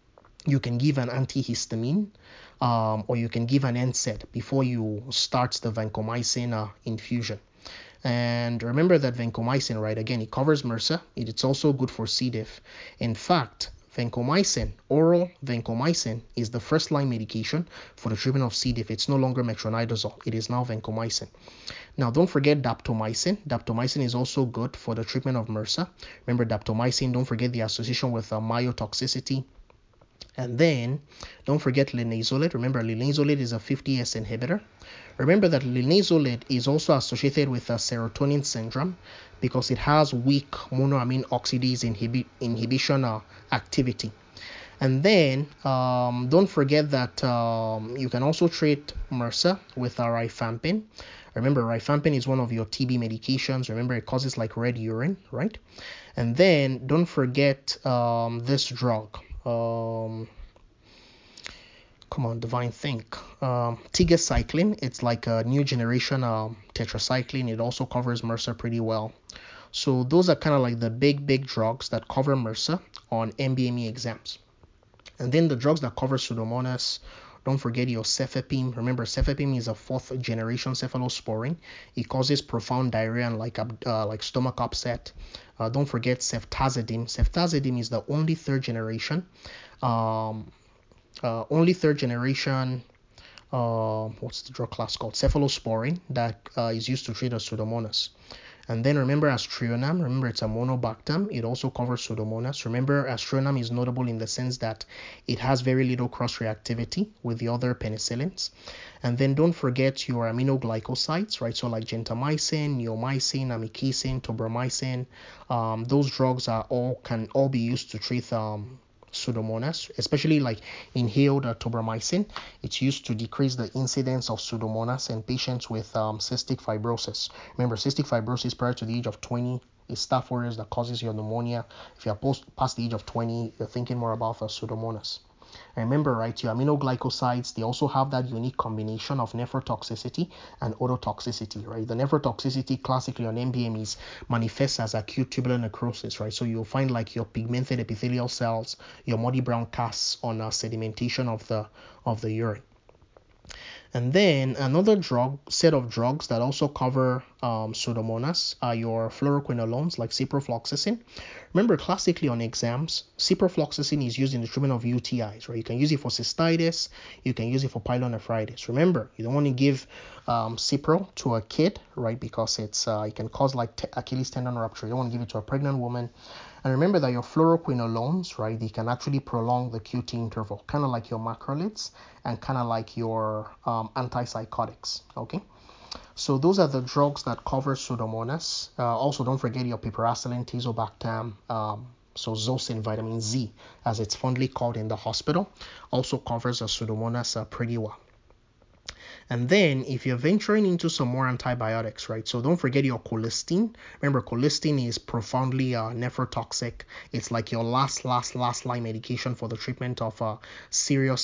antihistamine, or you can give an NSAID before you start the vancomycin infusion. And remember that vancomycin, right, again, it covers MRSA. It's also good for C. diff. In fact, vancomycin, oral vancomycin, is the first-line medication for the treatment of C. diff. It's no longer metronidazole. It is now vancomycin. Now, don't forget daptomycin. Daptomycin is also good for the treatment of MRSA. Remember, daptomycin, don't forget the association with myotoxicity. And then don't forget linezolid. Remember, linezolid is a 50S inhibitor. Remember that linezolid is also associated with a serotonin syndrome because it has weak monoamine oxidase inhibition activity. And then don't forget that you can also treat MRSA with rifampin. Remember, rifampin is one of your TB medications. Remember, it causes like red urine, right? And then don't forget this drug. Come on, Divine, think. Tigecycline, it's like a new generation tetracycline. It also covers MRSA pretty well. So those are kind of like the big drugs that cover MRSA on MBME exams. And then the drugs that cover Pseudomonas, don't forget your cefepime. Remember, cefepime is a 4th generation cephalosporin. It causes profound diarrhea and like stomach upset. Don't forget ceftazidime. Ceftazidime is the only 3rd generation. What's the drug class called? Cephalosporin that is used to treat a Pseudomonas. And then remember aztreonam. Remember, it's a monobactam. It also covers Pseudomonas. Remember, aztreonam is notable in the sense that it has very little cross-reactivity with the other penicillins. And then don't forget your aminoglycosides, right? So like gentamicin, neomycin, amikacin, tobramycin. Those drugs can all be used to treat Pseudomonas, especially like inhaled tobramycin. It's used to decrease the incidence of Pseudomonas in patients with cystic fibrosis. Remember, cystic fibrosis prior to the age of 20 is Staph aureus that causes your pneumonia. If you're past the age of 20, you're thinking more about Pseudomonas. And remember, right, your aminoglycosides, they also have that unique combination of nephrotoxicity and ototoxicity, right? The nephrotoxicity classically on MBMEs manifests as acute tubular necrosis, right? So you'll find like your pigmented epithelial cells, your muddy brown casts on sedimentation of the urine. And then another set of drugs that also cover Pseudomonas are your fluoroquinolones like ciprofloxacin. Remember, classically on exams, ciprofloxacin is used in the treatment of UTIs, right? You can use it for cystitis, you can use it for pyelonephritis. Remember, you don't want to give cipro to a kid, right? Because it can cause like Achilles tendon rupture. You don't want to give it to a pregnant woman. And remember that your fluoroquinolones, right, they can actually prolong the QT interval, kind of like your macrolides and kind of like your antipsychotics, okay? So those are the drugs that cover Pseudomonas. Also, don't forget your piperacillin, tazobactam, so Zosyn, vitamin Z, as it's fondly called in the hospital, also covers Pseudomonas pretty well. And then if you're venturing into some more antibiotics, right? So don't forget your colistin. Remember, colistin is profoundly nephrotoxic. It's like your last line medication for the treatment of serious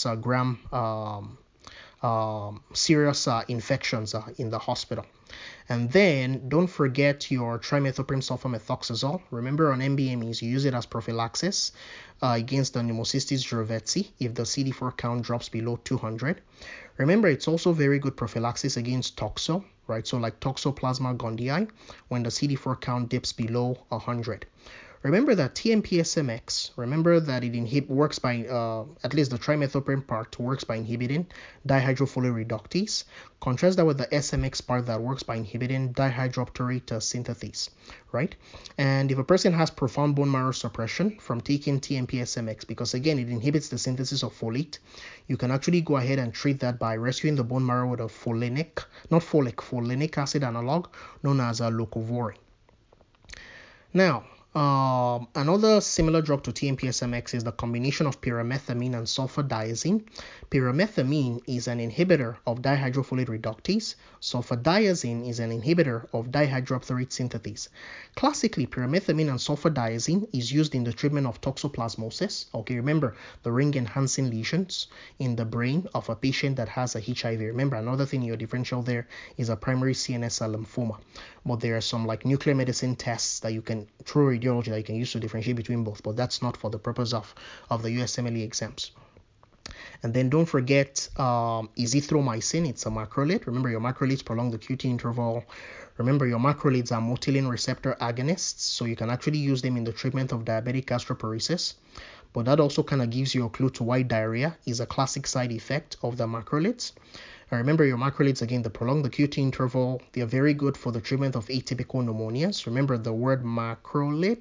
infections in the hospital. And then don't forget your trimethoprim sulfamethoxazole. Remember, on MBMEs, you use it as prophylaxis against the Pneumocystis jirovecii if the CD4 count drops below 200. Remember, it's also very good prophylaxis against toxo, right? So like Toxoplasma gondii when the CD4 count dips below 100. Remember that TMP-SMX, remember that it works by, at least the trimethoprim part works by inhibiting dihydrofolate reductase. Contrast that with the SMX part that works by inhibiting dihydrooctanoate synthase, right? And if a person has profound bone marrow suppression from taking TMP-SMX, because again, it inhibits the synthesis of folate, you can actually go ahead and treat that by rescuing the bone marrow with a folinic acid analog known as leucovorin. Now, another similar drug to TMP-SMX is the combination of pyrimethamine and sulfadiazine. Pyrimethamine is an inhibitor of dihydrofolate reductase. Sulfadiazine is an inhibitor of dihydrooctanoate synthase. Classically, pyrimethamine and sulfadiazine is used in the treatment of toxoplasmosis. Okay, remember the ring-enhancing lesions in the brain of a patient that has a HIV. Remember, another thing in your differential there is a primary CNS lymphoma. But there are some like nuclear medicine tests that you can, through radiology, that you can use to differentiate between both, but that's not for the purpose of the USMLE exams. And then don't forget azithromycin. It's a macrolide. Remember, your macrolides prolong the QT interval. Remember, your macrolides are motilin receptor agonists, so you can actually use them in the treatment of diabetic gastroparesis. But that also kind of gives you a clue to why diarrhea is a classic side effect of the macrolides. Remember, your macrolides, again, they prolong the QT interval. They are very good for the treatment of atypical pneumonias. Remember the word macrolide,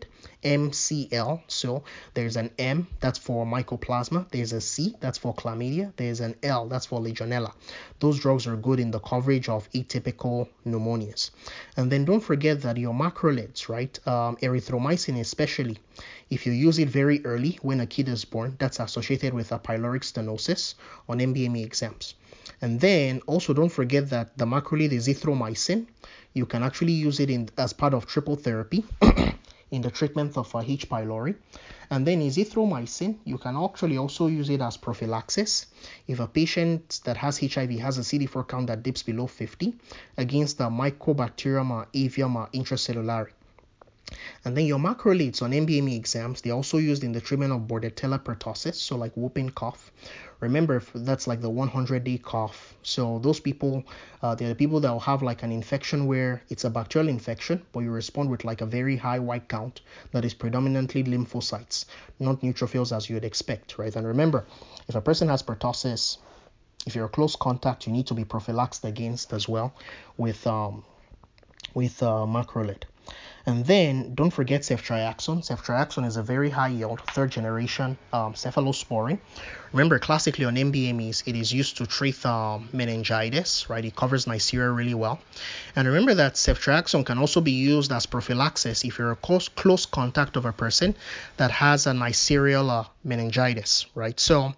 MCL. So there's an M, that's for mycoplasma. There's a C, that's for chlamydia. There's an L, that's for Legionella. Those drugs are good in the coverage of atypical pneumonias. And then don't forget that your macrolides, right, erythromycin especially, if you use it very early when a kid is born, that's associated with a pyloric stenosis on MBME exams. And then also don't forget that the macrolide azithromycin, you can actually use it as part of triple therapy in the treatment of H. pylori. And then azithromycin, you can actually also use it as prophylaxis if a patient that has HIV has a CD4 count that dips below 50 against the Mycobacterium avium intracellulare. And then your macrolides on MBME exams, they're also used in the treatment of Bordetella pertussis, so like whooping cough. Remember, that's like the 100-day cough. So those people, they're the people that will have like an infection where it's a bacterial infection, but you respond with like a very high white count that is predominantly lymphocytes, not neutrophils as you'd expect, right? And remember, if a person has pertussis, if you're a close contact, you need to be prophylaxed against as well with macrolide. And then don't forget ceftriaxone. Ceftriaxone is a very high yield third generation cephalosporin. Remember, classically on MBMEs, it is used to treat meningitis, right? It covers Neisseria really well. And remember that ceftriaxone can also be used as prophylaxis if you're a close contact of a person that has a Neisseria meningitis, right? So,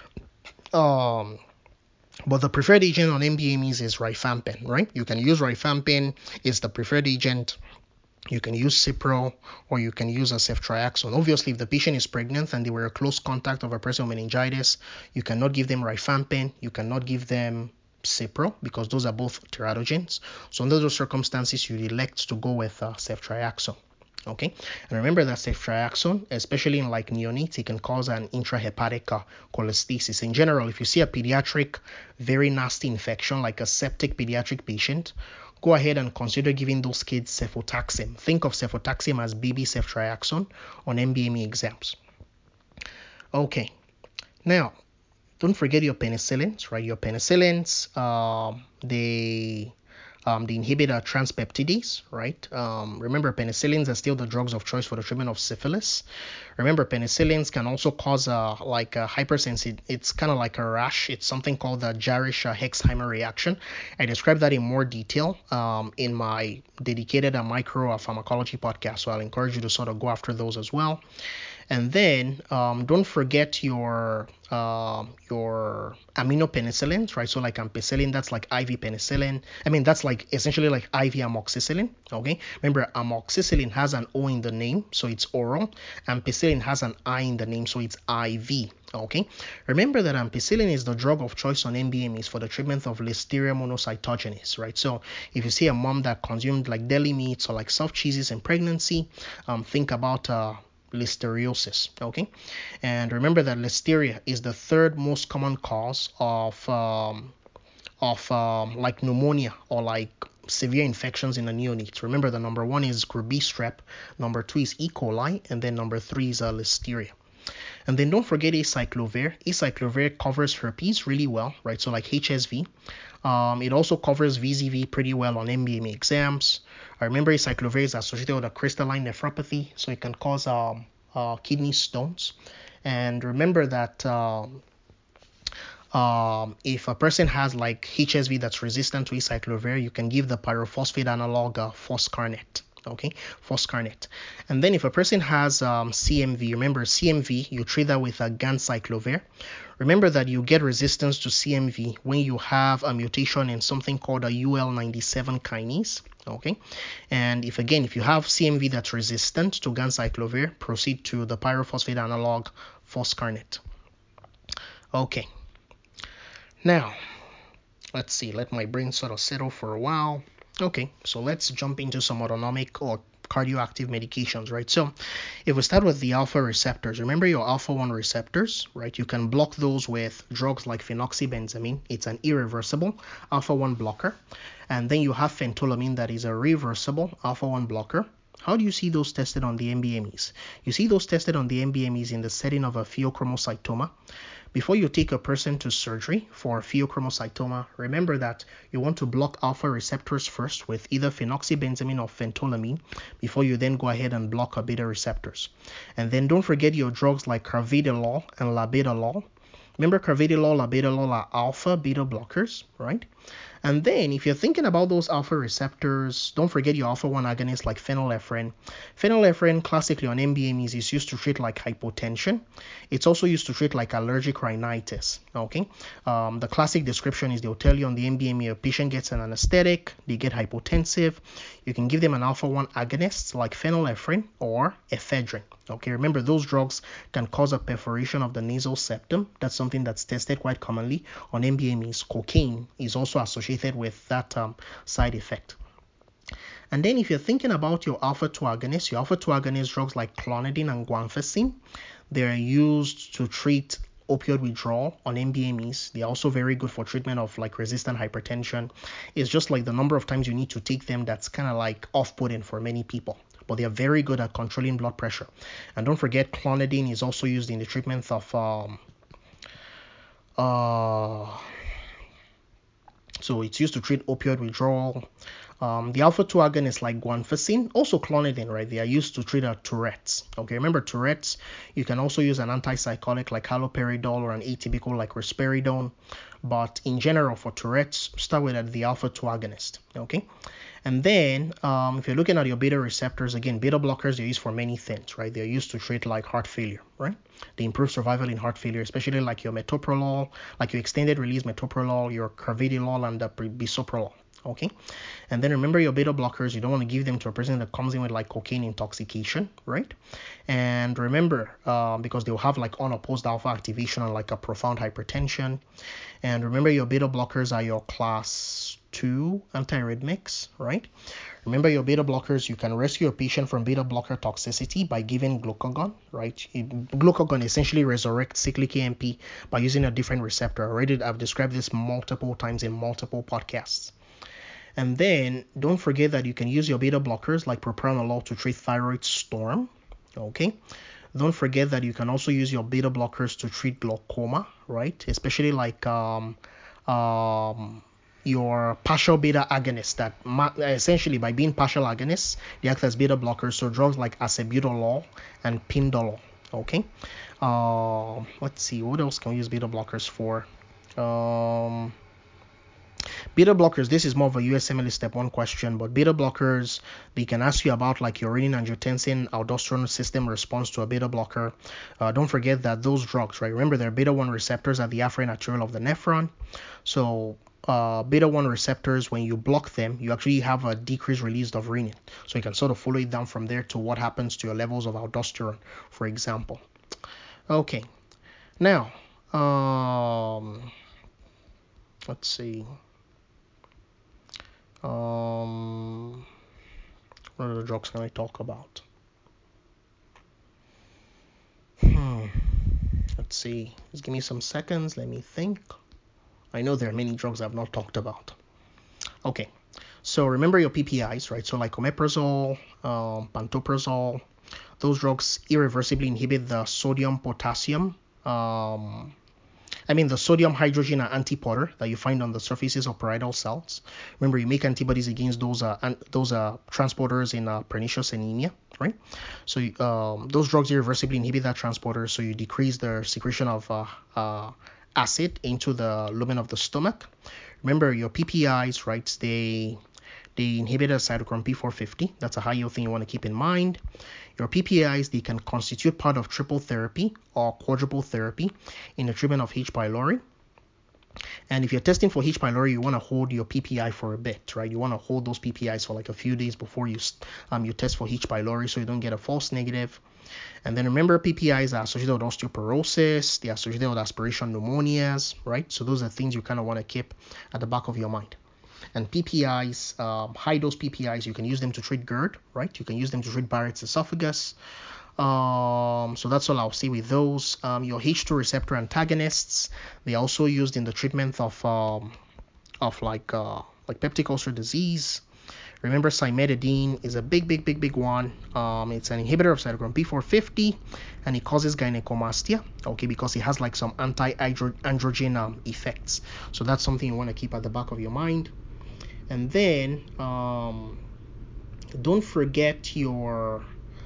but the preferred agent on MBMEs is rifampin, right? You can use rifampin, it's the preferred agent. You can use Cipro or you can use a ceftriaxone. Obviously, if the patient is pregnant and they were a close contact of a person with meningitis, you cannot give them rifampin, you cannot give them Cipro because those are both teratogens. So under those circumstances, you elect to go with ceftriaxone. Okay, and remember that ceftriaxone, especially in like neonates, it can cause an intrahepatic cholestasis. In general, if you see a pediatric, very nasty infection like a septic pediatric patient, go ahead and consider giving those kids cefotaxime. Think of cefotaxime as baby ceftriaxone on MBME exams. Okay, now don't forget your penicillins, right? Your penicillins, they inhibit transpeptidase, right? Remember, penicillins are still the drugs of choice for the treatment of syphilis. Remember, penicillins can also cause like a hypersensitivity. It's kind of like a rash. It's something called the Jarisch-Hexheimer reaction. I describe that in more detail in my dedicated micro pharmacology podcast, so I'll encourage you to sort of go after those as well. And then don't forget your aminopenicillins, right? So like ampicillin, that's like IV penicillin. I mean, that's like essentially like IV amoxicillin. Okay. Remember, amoxicillin has an O in the name, so it's oral. Ampicillin has an I in the name, so it's IV. Okay. Remember that ampicillin is the drug of choice on MBMEs for the treatment of Listeria monocytogenes, right? So if you see a mom that consumed like deli meats or like soft cheeses in pregnancy, think about listeriosis. Okay. And remember that listeria is the third most common cause of like pneumonia or like severe infections in the neonates. Remember, the number one is group B strep, number two is E. coli, and then number three is listeria. And then don't forget acyclovir. Acyclovir covers herpes really well, right? So like HSV. It also covers VZV pretty well on MBME exams. I remember acyclovir is associated with a crystalline nephropathy, so it can cause kidney stones. And remember that if a person has like HSV that's resistant to acyclovir, you can give the pyrophosphate analog foscarnet. Okay, foscarnet. And then if a person has CMV, remember CMV, you treat that with a ganciclovir. Remember that you get resistance to CMV when you have a mutation in something called a UL97 kinase. Okay, and if you have CMV that's resistant to ganciclovir, proceed to the pyrophosphate analog foscarnet. Okay. Now, let's see, let my brain sort of settle for a while. Okay, so let's jump into some autonomic or cardioactive medications, right? So if we start with the alpha receptors, remember your alpha 1 receptors, right? You can block those with drugs like phenoxybenzamine. It's an irreversible alpha 1 blocker. And then you have phentolamine, that is a reversible alpha 1 blocker. How do you see those tested on the MBMEs? You see those tested on the MBMEs in the setting of a pheochromocytoma. Before you take a person to surgery for pheochromocytoma, remember that you want to block alpha receptors first with either phenoxybenzamine or phentolamine before you then go ahead and block beta receptors. And then don't forget your drugs like carvedilol and labetalol. Remember, carvedilol, labetalol are alpha beta blockers, right? And then if you're thinking about those alpha receptors, don't forget your alpha 1 agonists like phenylephrine. Phenylephrine classically on MBMEs is used to treat like hypotension. It's also used to treat like allergic rhinitis. Okay. The classic description is they'll tell you on the MBME, a patient gets an anesthetic, they get hypotensive. You can give them an alpha 1 agonist like phenylephrine or ephedrine. Okay, remember those drugs can cause a perforation of the nasal septum. That's something that's tested quite commonly on MBMEs. Cocaine is also associated with that side effect. And then if you're thinking about your alpha 2 agonists, your alpha 2 agonist drugs like clonidine and guanfacine, they're used to treat opioid withdrawal on MBMEs. They're also very good for treatment of like resistant hypertension. It's just like the number of times you need to take them that's kind of like off-putting for many people. But they are very good at controlling blood pressure. And don't forget, clonidine is also used in the treatment of so it's used to treat opioid withdrawal. The alpha 2 agonists like guanfacine, also clonidine, right? They are used to treat Tourette's. Okay, remember Tourette's, you can also use an antipsychotic like haloperidol or an atypical like risperidone. But in general, for Tourette's, start with the alpha 2 agonist. Okay. And then if you're looking at your beta receptors, again, beta blockers, they're used for many things, right? They're used to treat like heart failure, right? They improve survival in heart failure, especially like your metoprolol, like your extended release metoprolol, your carvedilol, and the bisoprolol. Okay. And then remember your beta blockers, you don't want to give them to a person that comes in with like cocaine intoxication, right? And remember, because they'll have like unopposed alpha activation and like a profound hypertension. And remember your beta blockers are your class 2 antiarrhythmics, right? Remember your beta blockers, you can rescue a patient from beta blocker toxicity by giving glucagon, right? Glucagon essentially resurrects cyclic AMP by using a different receptor. I've described this multiple times in multiple podcasts. And then don't forget that you can use your beta blockers like propranolol to treat thyroid storm. Okay. Don't forget that you can also use your beta blockers to treat glaucoma, right? Especially like your partial beta agonists that essentially by being partial agonists, they act as beta blockers. So drugs like acebutolol and pindolol. Okay. Let's see, what else can we use beta blockers for? Beta blockers, this is more of a USMLE step 1 question, but beta blockers, they can ask you about like your renin-angiotensin aldosterone system response to a beta blocker. Don't forget that those drugs, right? Remember, they're beta 1 receptors at the afferent arteriole of the nephron. So beta 1 receptors, when you block them, you actually have a decreased release of renin. So you can sort of follow it down from there to what happens to your levels of aldosterone, for example. Okay, now, let's see. What other drugs can I talk about? Let's see. Just give me some seconds. Let me think. I know there are many drugs I've not talked about. Okay. So remember your PPIs, right? So like omeprazole, pantoprazole, those drugs irreversibly inhibit the sodium-potassium the sodium hydrogen and antiporter that you find on the surfaces of parietal cells. Remember, you make antibodies against those transporters in pernicious anemia, right? So those drugs irreversibly inhibit that transporter, so you decrease the secretion of acid into the lumen of the stomach. Remember, your PPIs, right? They inhibit cytochrome P450. That's a high yield thing you want to keep in mind. Your PPIs, they can constitute part of triple therapy or quadruple therapy in the treatment of H. pylori. And if you're testing for H. pylori, you want to hold your PPI for a bit, right? You want to hold those PPIs for like a few days before you test for H. pylori, so you don't get a false negative. And then remember, PPIs are associated with osteoporosis, they're associated with aspiration pneumonias, right? So those are things you kind of want to keep at the back of your mind. And PPIs, high-dose PPIs, you can use them to treat GERD, right? You can use them to treat Barrett's esophagus. So that's all I'll say with those. Your H2 receptor antagonists, they are also used in the treatment of peptic ulcer disease. Remember, cimetidine is a big one. It's an inhibitor of cytochrome P450, and it causes gynecomastia, okay, because it has like some anti-androgen effects. So that's something you want to keep at the back of your mind. And then don't forget your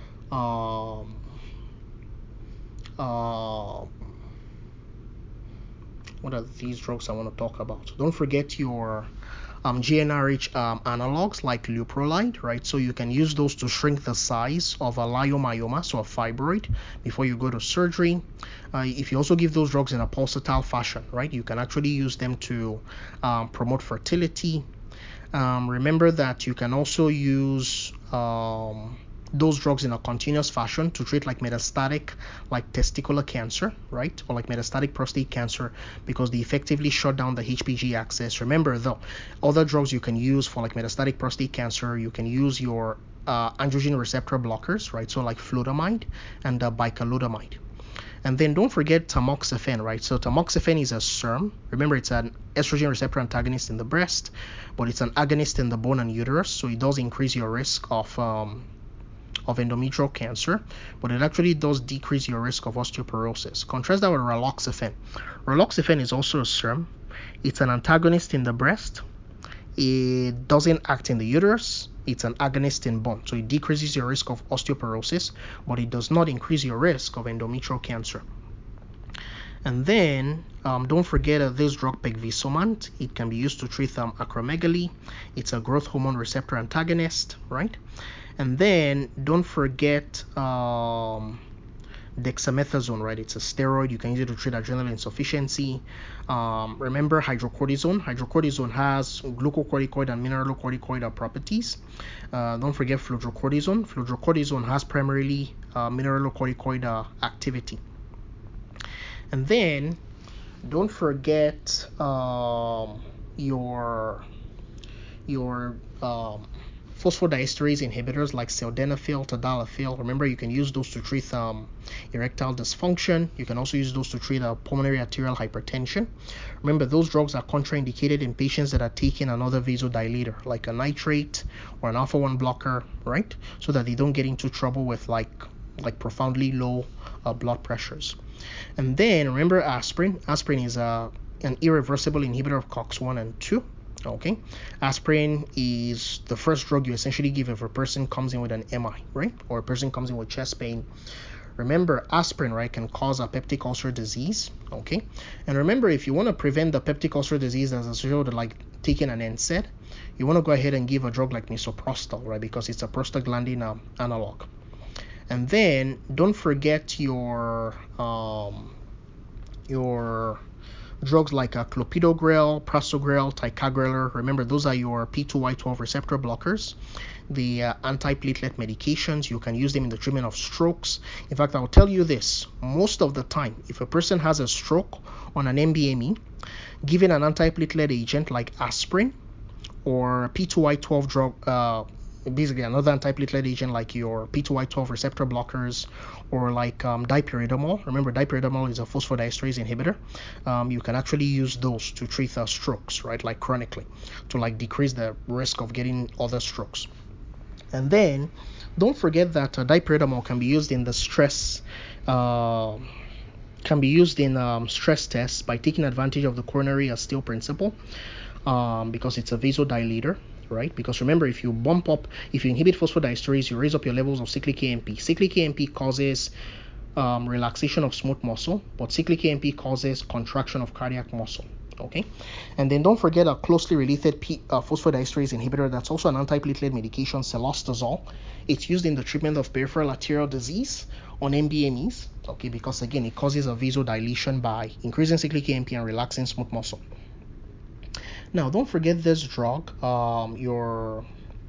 what are these drugs I want to talk about? Don't forget your GnRH analogs like leuprolide, right? So you can use those to shrink the size of a leiomyoma, so a fibroid, before you go to surgery. If you also give those drugs in a pulsatile fashion, right, you can actually use them to promote fertility. Remember that you can also use those drugs in a continuous fashion to treat like metastatic, like testicular cancer, right? Or like metastatic prostate cancer, because they effectively shut down the HPG axis. Remember though, other drugs you can use for like metastatic prostate cancer, you can use your androgen receptor blockers, right? So like flutamide and bicalutamide. And then don't forget tamoxifen, right? So tamoxifen is a SERM. Remember, it's an estrogen receptor antagonist in the breast, but it's an agonist in the bone and uterus. So it does increase your risk of endometrial cancer, but it actually does decrease your risk of osteoporosis. Contrast that with raloxifene. Raloxifene is also a SERM. It's an antagonist in the breast. It doesn't act in the uterus. It's an agonist in bone, so it decreases your risk of osteoporosis, but it does not increase your risk of endometrial cancer. And then don't forget this drug pegvisomant. It can be used to treat acromegaly. It's a growth hormone receptor antagonist, right? And then don't forget dexamethasone, right? It's a steroid. You can use it to treat adrenal insufficiency. Remember hydrocortisone. Hydrocortisone has glucocorticoid and mineralocorticoid properties. Don't forget fludrocortisone. Fludrocortisone has primarily mineralocorticoid activity. And then don't forget your phosphodiesterase inhibitors like sildenafil, tadalafil. Remember, you can use those to treat erectile dysfunction. You can also use those to treat pulmonary arterial hypertension. Remember, those drugs are contraindicated in patients that are taking another vasodilator, like a nitrate or an alpha-1 blocker, right? So that they don't get into trouble with like profoundly low blood pressures. And then remember aspirin. Aspirin is an irreversible inhibitor of COX-1 and 2. Okay, aspirin is the first drug you essentially give if a person comes in with an MI, right? Or a person comes in with chest pain. remember aspirin, right, can cause a peptic ulcer disease. Okay, and remember, if you want to prevent the peptic ulcer disease as associated with like taking an NSAID, you want to go ahead and give a drug like misoprostol, right, because it's a prostaglandin analog. And then don't forget your drugs like clopidogrel, prasugrel, ticagrelor. Remember, those are your P2Y12 receptor blockers. The antiplatelet medications, you can use them in the treatment of strokes. In fact, I'll tell you this, most of the time, if a person has a stroke on an MBME, given an antiplatelet agent like aspirin or P2Y12 drug, basically another antiplatelet agent like your P2Y12 receptor blockers, or like dipyridamole. Remember, dipyridamole is a phosphodiesterase inhibitor. You can actually use those to treat strokes, right, like chronically, to like decrease the risk of getting other strokes. And then don't forget that dipyridamole can be used in the stress stress tests by taking advantage of the coronary as steel principle, because it's a vasodilator, right? Because remember, if you inhibit phosphodiesterase, you raise up your levels of cyclic AMP. Cyclic AMP causes relaxation of smooth muscle, but cyclic AMP causes contraction of cardiac muscle. Okay, and then don't forget a closely related phosphodiesterase inhibitor that's also an antiplatelet medication, celostazol. It's used in the treatment of peripheral arterial disease on MBMEs. Okay, because again, it causes a vasodilation by increasing cyclic AMP and relaxing smooth muscle. Now, don't forget this drug, your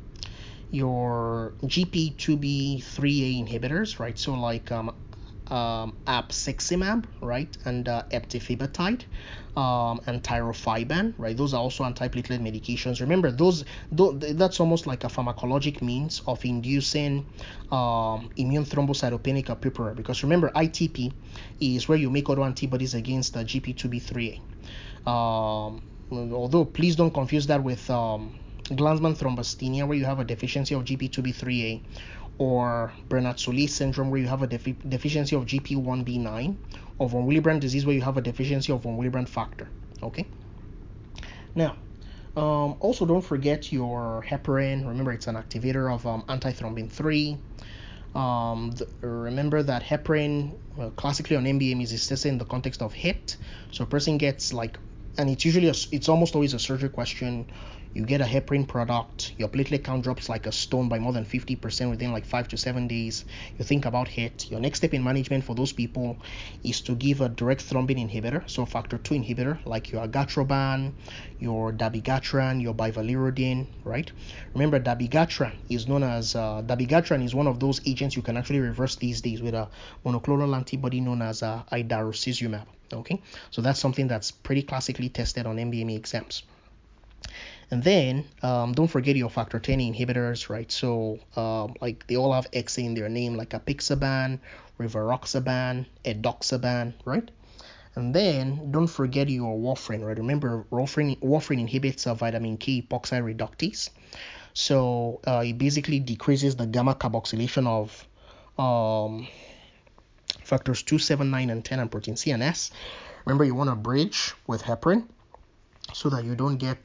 GP2B3A inhibitors, right? So like abciximab, right, and eptifibatide, and tirofiban, right? Those are also antiplatelet medications. Remember, that's almost like a pharmacologic means of inducing immune thrombocytopenic purpura, because remember, ITP is where you make autoantibodies against the GP2B3A. Although please don't confuse that with Glanzmann thrombocythemia, where you have a deficiency of GP2B3A, or Bernard-Solé syndrome, where you have a deficiency of GP1B9, or von Willebrand disease, where you have a deficiency of von Willebrand factor. Okay. Now, also don't forget your heparin. Remember, it's an activator of antithrombin 3. Remember that heparin, classically on MBMEs, is tested in the context of HIT. So a person gets like, and it's almost always a surgery question. You get a heparin product, your platelet count drops like a stone by more than 50% within like 5 to 7 days. You think about HIT. Your next step in management for those people is to give a direct thrombin inhibitor, so factor 2 inhibitor, like your agatroban, your dabigatran, your bivalirudin, right? Remember, dabigatran is one of those agents you can actually reverse these days with a monoclonal antibody known as idarucizumab. Okay, so that's something that's pretty classically tested on MBME exams. And then don't forget your factor 10 inhibitors, right? So like they all have XA in their name, like apixaban, rivaroxaban, edoxaban, right? And then don't forget your warfarin, right? Remember, warfarin inhibits vitamin K epoxide reductase. So it basically decreases the gamma carboxylation of factors 2, 7, 9, and 10 and protein C and S. Remember, you want to bridge with heparin so that you don't get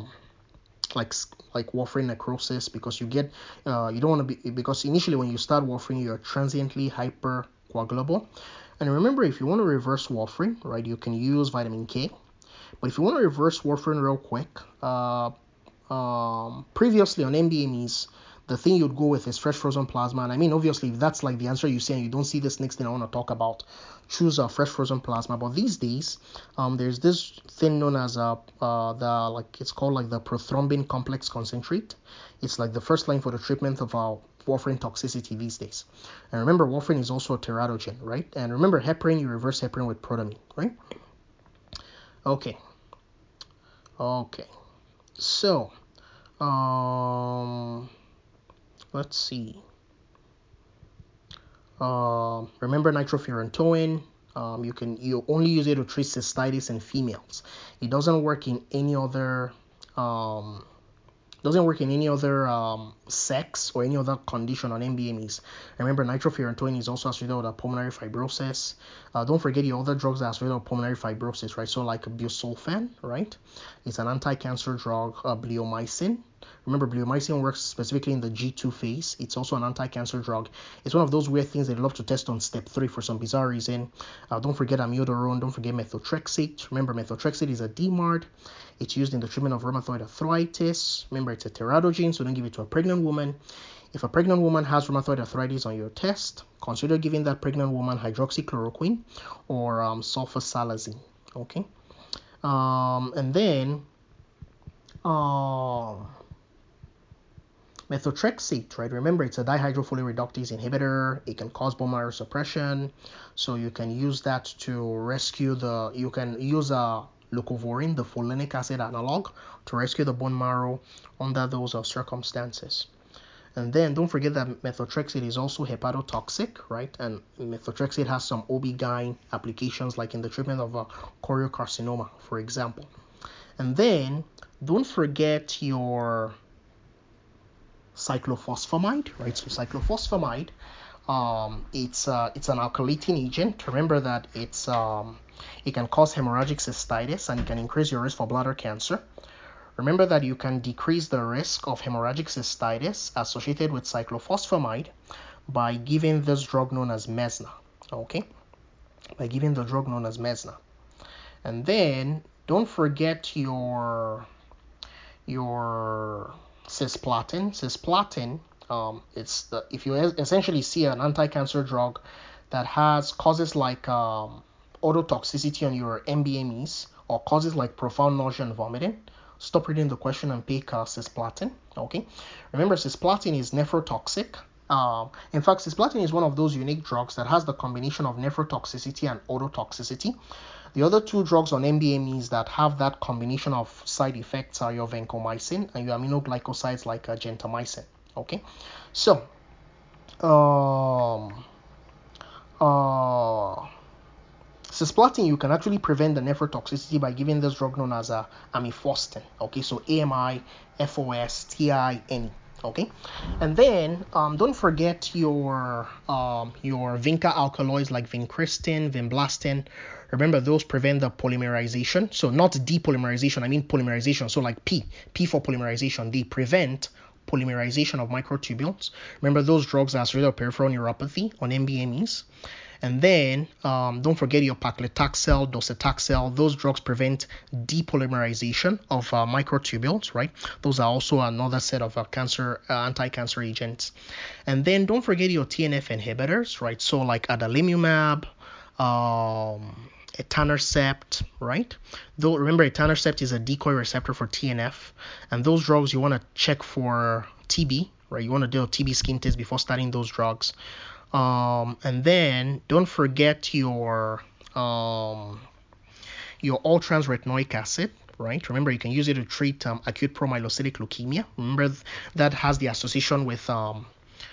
like warfarin necrosis, because you don't want to be, because initially when you start warfarin, you're transiently hypercoagulable. And remember, if you want to reverse warfarin, right, you can use vitamin K. But if you want to reverse warfarin real quick, previously on MBMEs, the thing you'd go with is fresh frozen plasma. And I mean, obviously, if that's like the answer you say and you don't see this next thing I want to talk about, choose a fresh frozen plasma. But these days, there's this thing known as it's called like the prothrombin complex concentrate. It's like the first line for the treatment of warfarin toxicity these days. And remember, warfarin is also a teratogen, right? And remember, heparin, you reverse heparin with protamine, right? Okay. So, let's see. Remember nitrofurantoin. You only use it to treat cystitis in females. It doesn't work in any other sex or any other condition on MBMEs. Remember, nitrofurantoin is also associated with pulmonary fibrosis. Don't forget your other drugs that are associated with pulmonary fibrosis, right? So like busulfan, right? It's an anti-cancer drug, bleomycin. Remember, bleomycin works specifically in the G2 phase. It's also an anti-cancer drug. It's one of those weird things they love to test on step 3 for some bizarre reason. Don't forget amiodarone. Don't forget methotrexate. Remember, methotrexate is a DMARD. It's used in the treatment of rheumatoid arthritis. Remember, it's a teratogene, so don't give it to a pregnant woman. If a pregnant woman has rheumatoid arthritis on your test, consider giving that pregnant woman hydroxychloroquine or sulfasalazine. Okay. And then methotrexate, right? Remember, it's a dihydrofolate reductase inhibitor. It can cause bone marrow suppression, so you can use that to rescue you can use leucovorin, the folinic acid analog, to rescue the bone marrow under those circumstances. And then don't forget that methotrexate is also hepatotoxic, right? And methotrexate has some OB-GYN applications, like in the treatment of choriocarcinoma, for example. And then don't forget your cyclophosphamide, right? So cyclophosphamide, it's an alkylating agent. Remember that it can cause hemorrhagic cystitis, and it can increase your risk for bladder cancer. Remember that you can decrease the risk of hemorrhagic cystitis associated with cyclophosphamide by giving this drug known as Mesna, okay? By giving the drug known as Mesna. And then don't forget your cisplatin. Cisplatin, if you essentially see an anti-cancer drug that causes like ototoxicity on your MBMEs, or causes like profound nausea and vomiting, stop reading the question and pick cisplatin. Okay. Remember, cisplatin is nephrotoxic. In fact, cisplatin is one of those unique drugs that has the combination of nephrotoxicity and ototoxicity. The other two drugs on MBMEs that have that combination of side effects are your vancomycin and your aminoglycosides like gentamicin. Okay. So, cisplatin, you can actually prevent the nephrotoxicity by giving this drug known as amifostin. Okay, so AMI-FOSTINE. Okay, and then don't forget your vinca alkaloids like vincristine, vinblastine. Remember, those prevent the polymerization. So not depolymerization, I mean polymerization. So like P for polymerization. They prevent polymerization of microtubules. Remember, those drugs are associated with peripheral neuropathy on MBMEs. And then don't forget your paclitaxel, docetaxel. Those drugs prevent depolymerization of microtubules, right? Those are also another set of anti-cancer agents. And then don't forget your TNF inhibitors, right? So like adalimumab, etanercept, right? Though remember, etanercept is a decoy receptor for TNF, and those drugs you want to check for TB, right? You want to do a TB skin test before starting those drugs. And then don't forget your all-trans retinoic acid, right? Remember, you can use it to treat acute promyelocytic leukemia. Remember, that has the association with your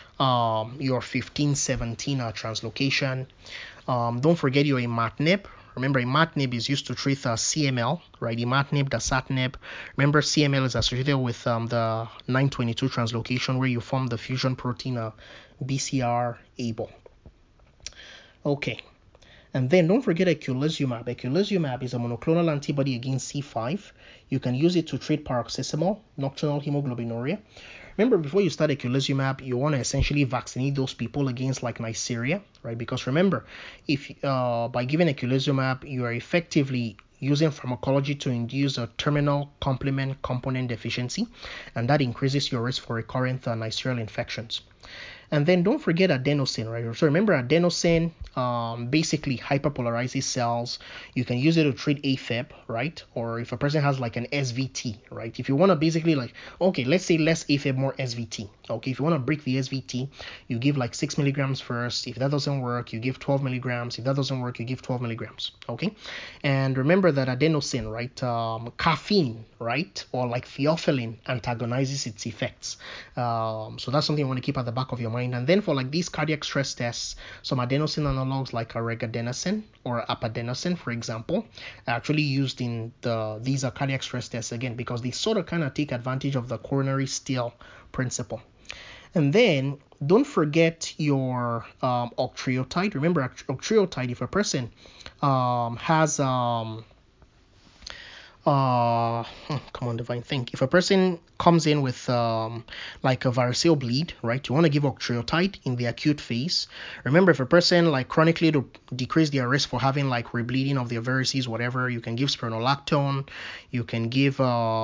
1517 translocation. Don't forget your imatinib. Remember, imatinib is used to treat CML, right? Imatinib, dasatinib. Remember, CML is associated with the 922 translocation, where you form the fusion protein BCR-ABL. Okay. And then don't forget eculizumab. Eculizumab is a monoclonal antibody against C5. You can use it to treat paroxysmal nocturnal hemoglobinuria. Remember, before you start eculizumab, you want to essentially vaccinate those people against like Neisseria, right? Because remember, if by giving eculizumab, you are effectively using pharmacology to induce a terminal complement component deficiency, and that increases your risk for recurrent Neisseria infections. And then don't forget adenosine, right? So remember, adenosine basically hyperpolarizes cells. You can use it to treat AFib, right? Or if a person has like an SVT, right? If you want to basically like, okay, let's say less AFib, more SVT. Okay, if you want to break the SVT, you give like 6 milligrams first. If that doesn't work, you give 12 milligrams. If that doesn't work, you give 12 milligrams. Okay, and remember that adenosine, right? Caffeine, right? Or like theophylline antagonizes its effects. So that's something you want to keep at the back of your mind. And then for like these cardiac stress tests, some adenosine analogs like regadenoson or apadenosine, for example, are actually used in these are cardiac stress tests again, because they sort of kind of take advantage of the coronary steal principle. And then don't forget your octreotide. Remember, octreotide, if a person has Come on, divine, think. If a person comes in with like a varicose bleed, right, you want to give octreotide in the acute phase. Remember, if a person like chronically to decrease their risk for having like rebleeding of their varices, whatever, you can give spironolactone. You can give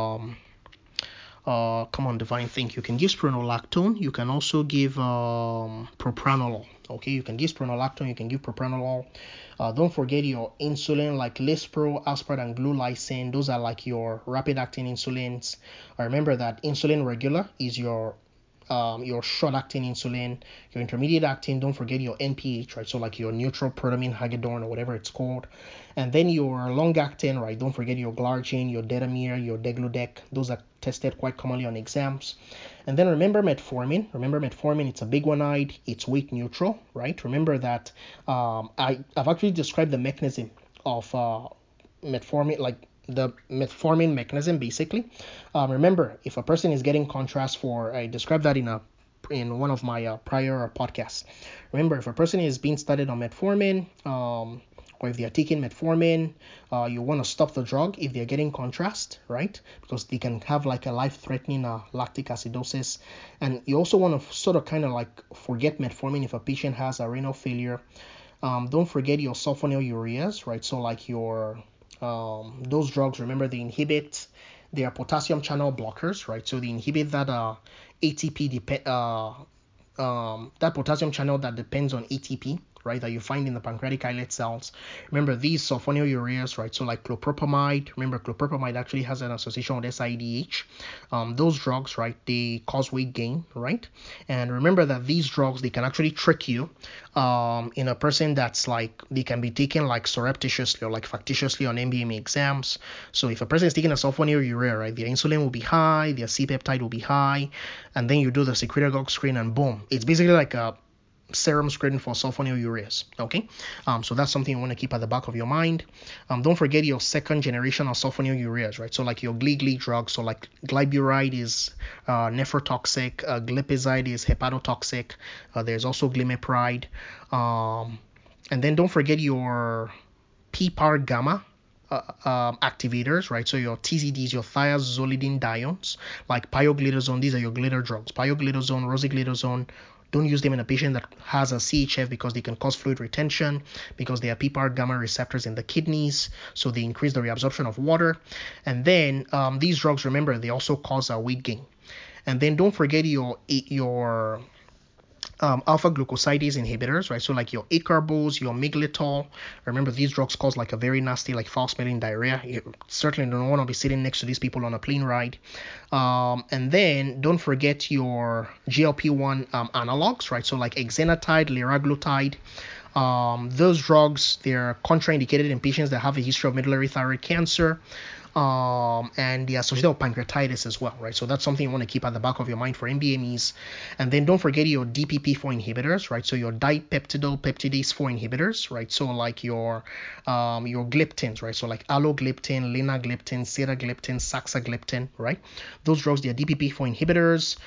come on, divine, think. You can give spironolactone. You can also give propranolol. Okay, you can give spironolactone. You can give propranolol. Don't forget your insulin like Lispro, Aspart, and Glulysin. Those are like your rapid-acting insulins. Remember that insulin regular is your short-acting insulin, your intermediate-acting. Don't forget your NPH, right? So like your neutral protamine hagedorn or whatever it's called. And then your long-acting, right? Don't forget your Glargine, your Detamir, your Degludec. Those are tested quite commonly on exams. And then remember metformin. Remember metformin, it's a biguanide. It's weight neutral, right? Remember that I've actually described the mechanism of metformin, like the metformin mechanism basically. Remember, if a person is getting contrast for, I described that in one of my prior podcasts. Remember, if a person is being studied on metformin, or if they are taking metformin, you want to stop the drug if they're getting contrast, right? Because they can have like a life-threatening lactic acidosis. And you also want to sort of kind of like forget metformin if a patient has a renal failure. Don't forget your sulfonylureas, right? So like your those drugs, remember, they inhibit, they are potassium channel blockers, right? So they inhibit that that potassium channel that depends on ATP, right, that you find in the pancreatic islet cells. Remember these sulfonylureas, right? So like clopropamide. Remember, clopropamide actually has an association with SIDH. Those drugs, right, they cause weight gain, right? And remember that these drugs, they can actually trick you in a person that's like, they can be taken like surreptitiously or like factitiously on MBME exams. So if a person is taking a sulfonylurea, right, their insulin will be high, their C-peptide will be high, and then you do the secretagogue screen and boom, it's basically like a serum screening for sulfonylureas. Okay, so that's something you want to keep at the back of your mind. Don't forget your second generation of sulfonylureas, right? So like your GLI drugs, so like glyburide is nephrotoxic, glipizide is hepatotoxic, there's also glimepiride, and then don't forget your PPAR gamma activators, right? So your TZDs, your thiazolidinediones, like pioglitazone. These are your glitter drugs. Pioglitazone, rosiglitazone. Don't use them in a patient that has a CHF because they can cause fluid retention, because they are PPAR gamma receptors in the kidneys, so they increase the reabsorption of water. And then these drugs, remember, they also cause a weight gain. And then don't forget your alpha glucosidase inhibitors, right? So like your acarbose, your miglitol. Remember, these drugs cause like a very nasty, like foul-smelling diarrhea. You certainly don't want to be sitting next to these people on a plane ride. And then don't forget your GLP-1 analogs, right? So like exenatide, liraglutide. Those drugs, they're contraindicated in patients that have a history of medullary thyroid cancer. And the associated with pancreatitis as well, right? So that's something you want to keep at the back of your mind for MBMEs. And then don't forget your DPP-4 inhibitors, right? So your dipeptidyl peptidase 4 inhibitors, right? So like your gliptins, right? So like alogliptin, linagliptin, sitagliptin, saxagliptin, right? Those drugs, they are DPP-4 inhibitors.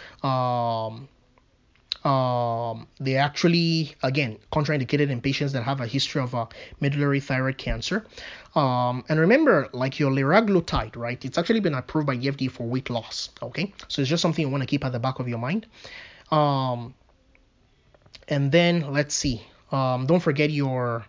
They actually, again, contraindicated in patients that have a history of medullary thyroid cancer. And remember, like your liraglutide, right? It's actually been approved by the FDA for weight loss. Okay, so it's just something you want to keep at the back of your mind. And then let's see. Don't forget your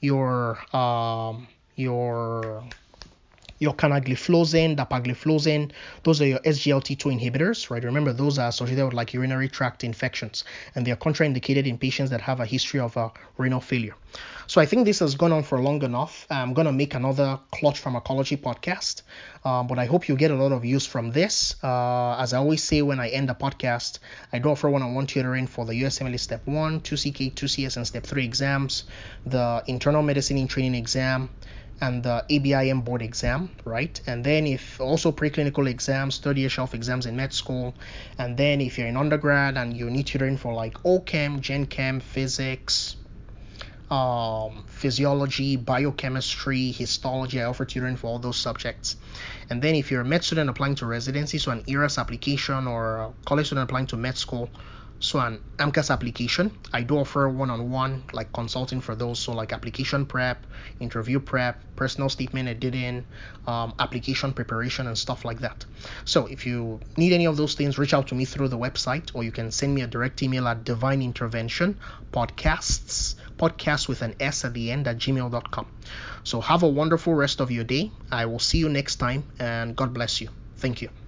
canagliflozin, dapagliflozin. Those are your SGLT2 inhibitors, right? Remember, those are associated with like urinary tract infections, and they are contraindicated in patients that have a history of renal failure. So I think this has gone on for long enough. I'm going to make another clutch pharmacology podcast, but I hope you get a lot of use from this. As I always say when I end the podcast, I do offer one-on-one tutoring for the USMLE Step 1, 2CK, 2CS, and Step 3 exams, the internal medicine in training exam, and the ABIM board exam, right? And then if also preclinical exams, third-year shelf exams in med school, and then if you're in undergrad and you need tutoring for like OChem, Gen Chem, physics, physiology, biochemistry, histology, I offer tutoring for all those subjects. And then if you're a med student applying to residency, so an ERAS application, or a college student applying to med school, So an AMCAS application, I do offer one-on-one like consulting for those. So like application prep, interview prep, personal statement editing, application preparation and stuff like that. So if you need any of those things, reach out to me through the website, or you can send me a direct email at podcast with an S at the end at gmail.com. So have a wonderful rest of your day. I will see you next time, and God bless you. Thank you.